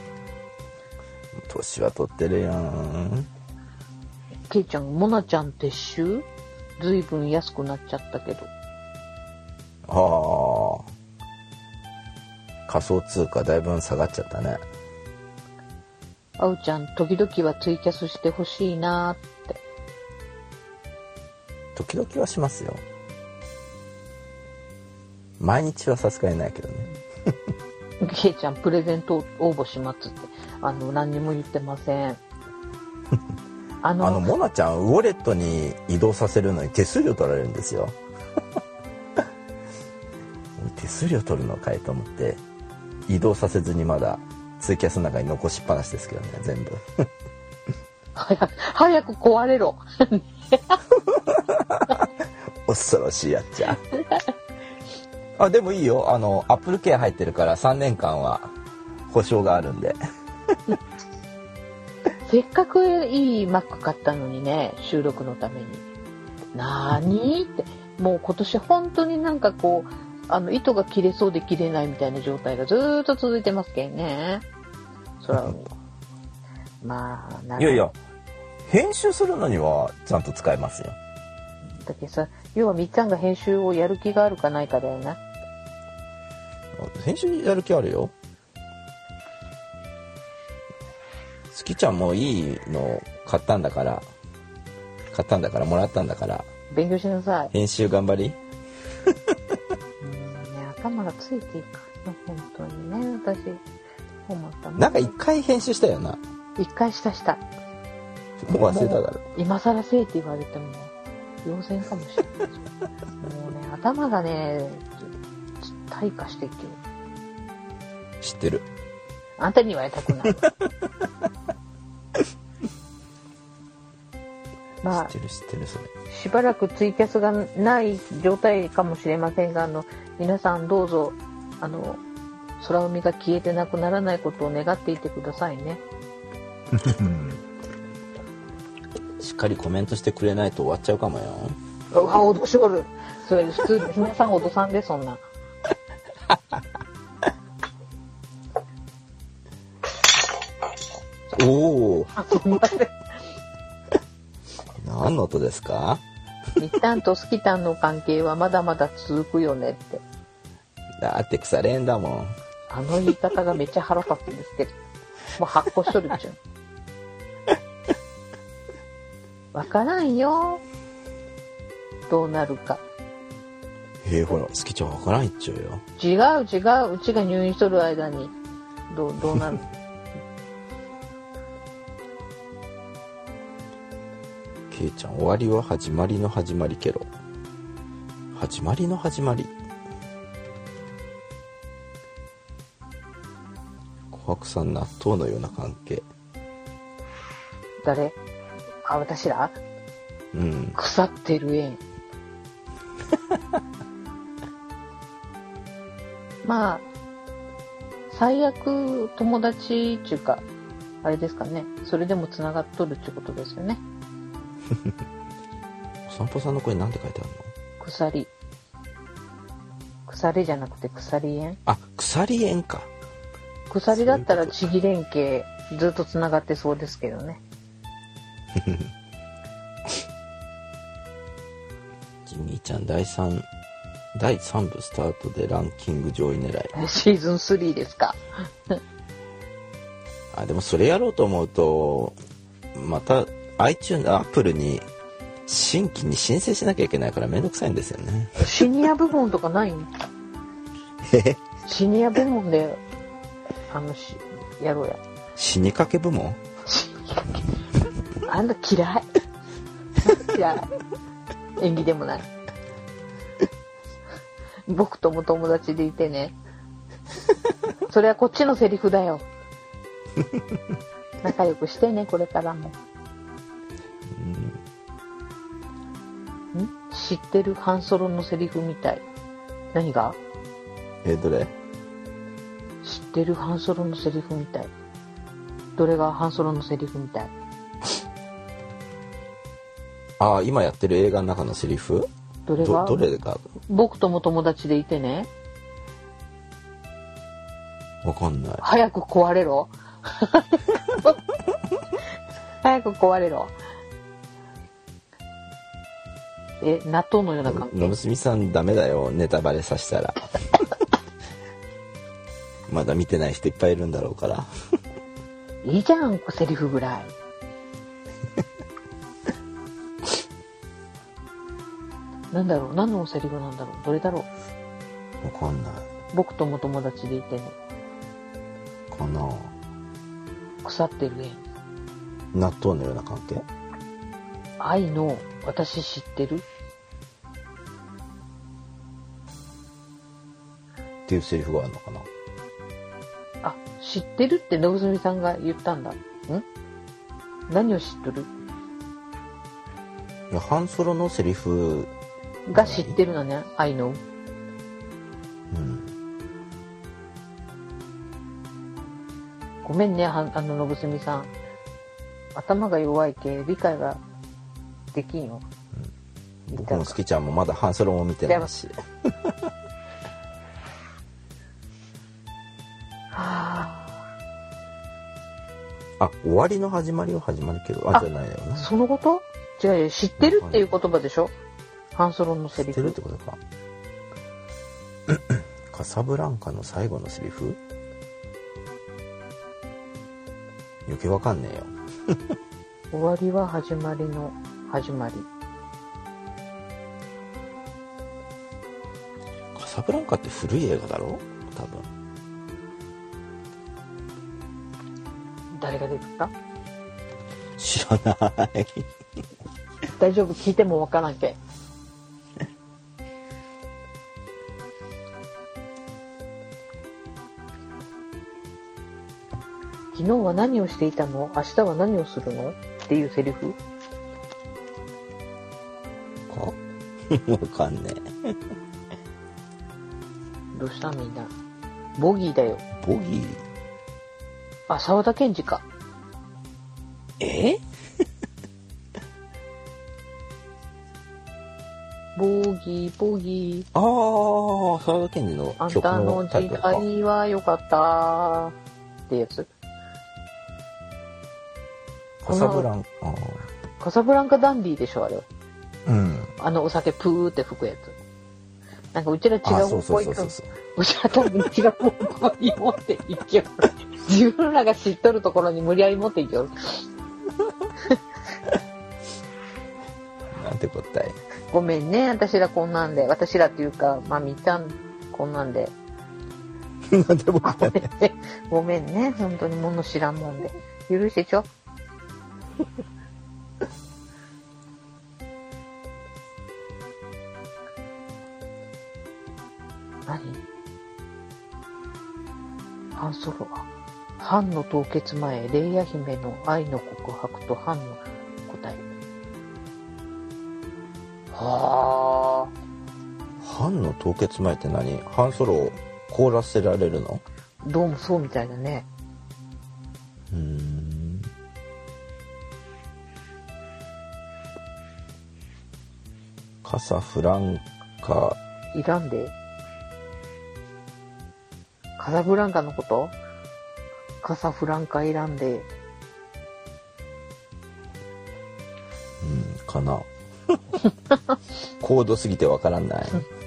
年は取ってるやん。 けいちゃんモナちゃん撤収ずいぶん安くなっちゃったけど。 仮想通貨だいぶ下がっちゃったね。 あうちゃん時々はツイキャスしてほしいなって。 時々はしますよ。毎日はさすがにないけどね。 けいちゃんプレゼント応募しますって何にも言ってません。 モナちゃんウォレットに移動させるのに手数料取られるんですよ。手数料取るのかいと思って移動させずにまだツイキャスの中に残しっぱなしですけどね、全部。 早く壊れろ。 恐ろしいやっちゃ。あ、でもいいよ。Apple Care 入ってるから3年間は保証があるんで。 せっかくいい Mac 買ったのにね、収録のために。なーにって。もう今年本当になんかこう、糸が切れそうで切れないみたいな状態がずーっと続いてますけんね。空海。まあ、 いやいや、編集するのにはちゃんと使えますよ。 だけどさ、要はみっちゃんが編集をやる気があるかないかだよね。 編集やる気あるよ。好きちゃんもいいの買ったんだから、もらったんだから。 勉強しなさい。 編集頑張り。 ね、頭がついていかんの、本当にね、私。 なんか一回編集したよな。 一回した。 もう忘れただろ。 今更せえって言われても、陽線かもしれない。もうね、頭がね、退化していける。 知ってる。 あんたに言われたくない。まあ、 知ってるそれ。 しばらくツイキャスがない状態かもしれませんが、皆さんどうぞ、空海が消えてなくならないことを願っていてくださいね。 しっかりコメントしてくれないと終わっちゃうかもよ。 脅しおる。それ普通皆さん脅さんで、そんな。 おお。 すみません。 何の音ですか？ みったんとスキタンの関係はまだまだ続くよねって。 だって腐れんだもん。 あの言い方がめっちゃ腹立つんですけど。もう発行しとるっちゅう。わからんよ。どうなるか。 ほら、スキちゃんわからんいっちゃうよ。 違う。うちが入院しとる間に、どうなるケイちゃん、終わりは始まりの始まりケロ。始まりの始まり。琥珀さん、納豆のような関係。 誰？あ、私ら？ うん。 腐ってるえん。まあ、最悪友達っていうか、あれですかね。それでも繋がっとるってことですよね。 お散歩さんの声なんて書いてあるの？ 鎖。鎖じゃなくて鎖縁？ あ、鎖縁か。 鎖だったらちぎれん系ずっと繋がってそうですけどね。 ジミーちゃん第3部スタートでランキング上位狙い。 シーズン3ですか。 あ、でもそれやろうと思うとまた Apple に新規に申請しなきゃいけないからめんどくさいんですよね。 シニア部門とかないん？シニア部門でやろうや。 死にかけ部門？ あんな嫌い。嫌い。演技でもない。僕とも友達でいてね。それはこっちのセリフだよ。仲良くしてね、これからも。知ってるハンソロのセリフみたい。何が？ どれ？ 知ってるハンソロのセリフみたい。どれがハンソロのセリフみたい？ ああ、今やってる映画の中のセリフ？ どれが？僕とも友達でいてね。 わかんない。 早く壊れろ。早く壊れろ。納豆のような関係。 のむすみさんダメだよ、ネタバレさせたら。まだ見てない人いっぱいいるんだろうから。 いいじゃん、セリフぐらい。なんだろう、何のセリフなんだろう、どれだろう。わかんない。 僕とも友達でいてね。 かな。 腐ってるね。 納豆のような関係？ 愛の私知ってる？ っていうセリフがあるのかな。 あ、 知ってるってのぶすみさんが言ったんだ。何を知っとる？ いや、ハンソロのセリフが知ってるのね。I know。ごめんね、のぶすみさん。頭が弱いけ理解ができんよ。 僕の好きちゃんもまだハンソロも見てないし。終わりの始まりは始まるけど、じゃないよね。 そのこと？違う、知ってるっていう言葉でしょ？ハンソロのセリフ。 知ってるってことか。カサブランカの最後のセリフ？余計わかんねえよ。 終わりは始まりの始まり。 カサブランカって古い映画だろ？多分。 誰が出てた？ 知らない。 大丈夫、聞いてもわからんけ。昨日は何をしていたの？明日は何をするの？っていうセリフ？ わかんねえ。 どうしたみんな。ボギーだよ。 ボギー？ 沢田研二か。ボギーボギー。 沢田研二のあん曲たの時のタイトルか。 代は良かったってやつ。 カサブランカ。 カサブランカダンディでしょ、あれ。 うん。 お酒プーって吹くやつ。なんかうちら違う方向行く。うちら多分違う方向に持っていきよる。自分らが知っとるところに無理やり持っていきよる。 なんてこったい。 ごめんね、私らこんなんで。私らっていうか、まみちゃんこんなんで。 なんで僕だね。 ごめんね、本当に物知らんもんで。許してちょ。何？ハンソロはハンの凍結前、レイヤ姫の愛の告白とハンの答え。はあ。 ハンの凍結前って何？ハンソロを凍らせられるの？ どうもそうみたいだね。 カサフランカ。 いらんで。カサブランカのこと？カサフランカいらんで。 かな。高度すぎてわからんない。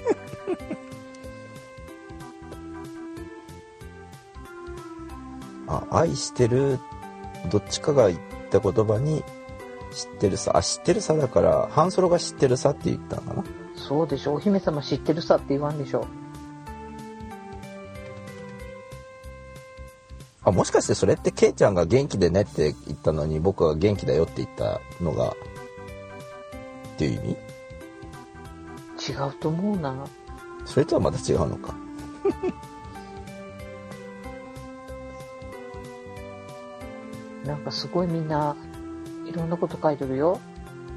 愛してる、どっちかが言った言葉に知ってるさ。知ってるさだから、ハンソロが知ってるさって言ったのかな。 そうでしょ。お姫様知ってるさって言わんでしょ。 もしかしてそれってケイちゃんが元気でねって言ったのに僕が元気だよって言ったのがっていう意味？ 違うと思うな。 それとはまた違うのか。 なんかすごいみんないろんなこと書いてるよ。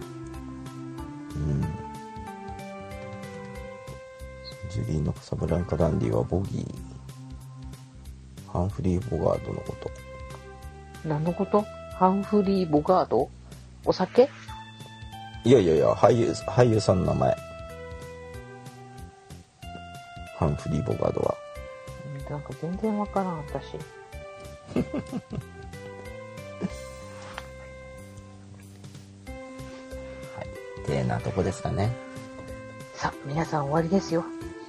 ジュリーのカサブランカダンディはボギー。ハンフリー・ボガードのこと。 何のこと？ハンフリー・ボガード？お酒？ いや俳優さんの名前。ハンフリー・ボガードは。 なんか全然わからん、私。 てなとこですかね。 さあ、皆さん終わりですよ。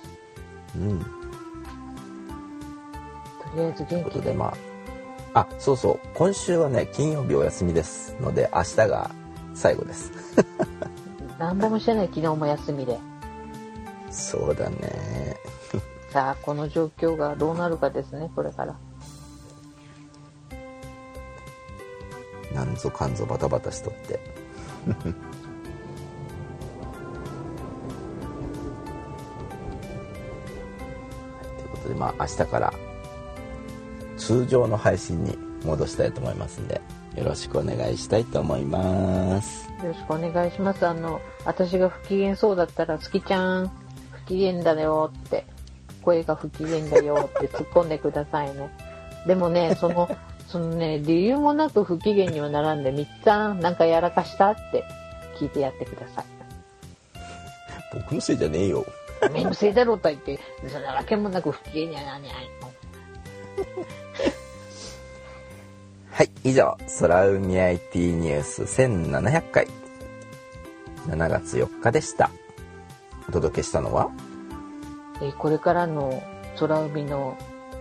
とりあえず元気で。 そうそう。今週はね、金曜日お休みですので、明日が最後です。 何でもしてない、昨日も休みで。 そうだね。 さあ、この状況がどうなるかですね、これから。 なんぞかんぞバタバタしとって。ということで、明日から通常の配信に戻したいと思いますんで、よろしくお願いしたいと思います。 よろしくお願いします。私が不機嫌そうだったら、月ちゃん不機嫌だよって、声が不機嫌だよって突っ込んでくださいね。でもね、そのね、理由もなく不機嫌にはならんで、みっちゃんなんかやらかしたって聞いてやってください。 僕のせいじゃねえよ。 めんどくせえだろうと言って、そんなわけもなく不機嫌にはならないの。 はい、以上、空海 IT ニュース1700回、7月4日でした。お届けしたのは、 これからの空海の、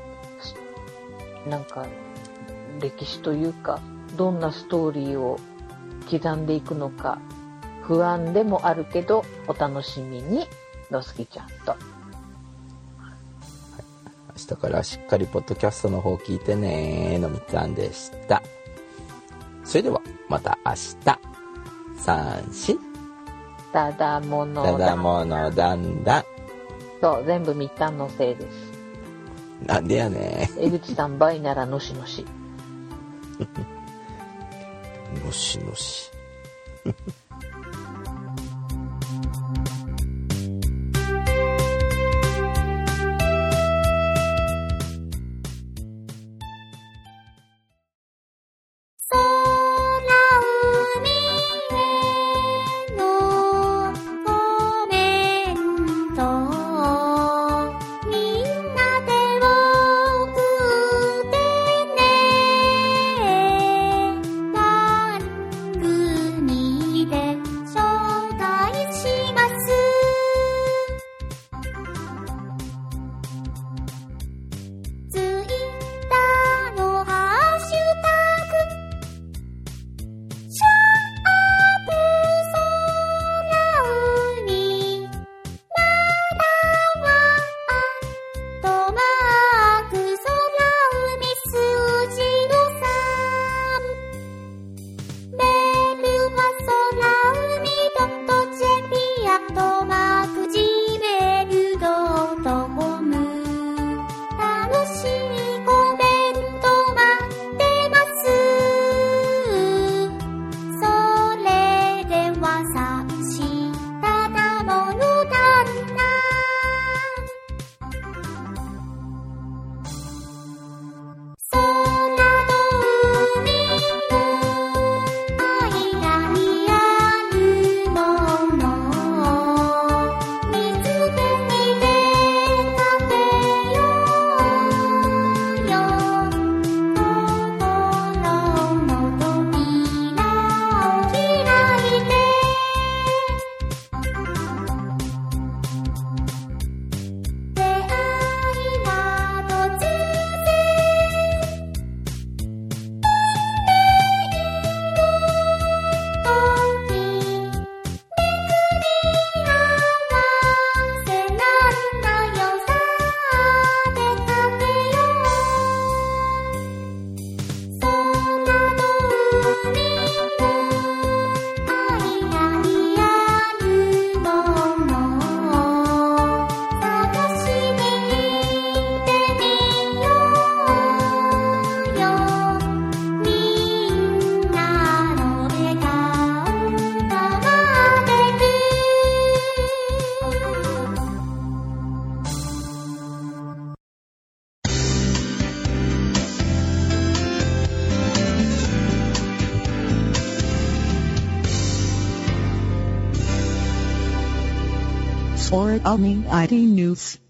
なんか、歴史というか、どんなストーリーを刻んでいくのか、不安でもあるけど、お楽しみに、のすきちゃんと。 明日からしっかりポッドキャストの方聞いてね。のみちゃんでした。それではまた明日。三四。 ただものだんだん。 そう、全部みったんのせいです。 なんでやね江口さん、バイならのしのし。 のしのし。 Or Omni ID News.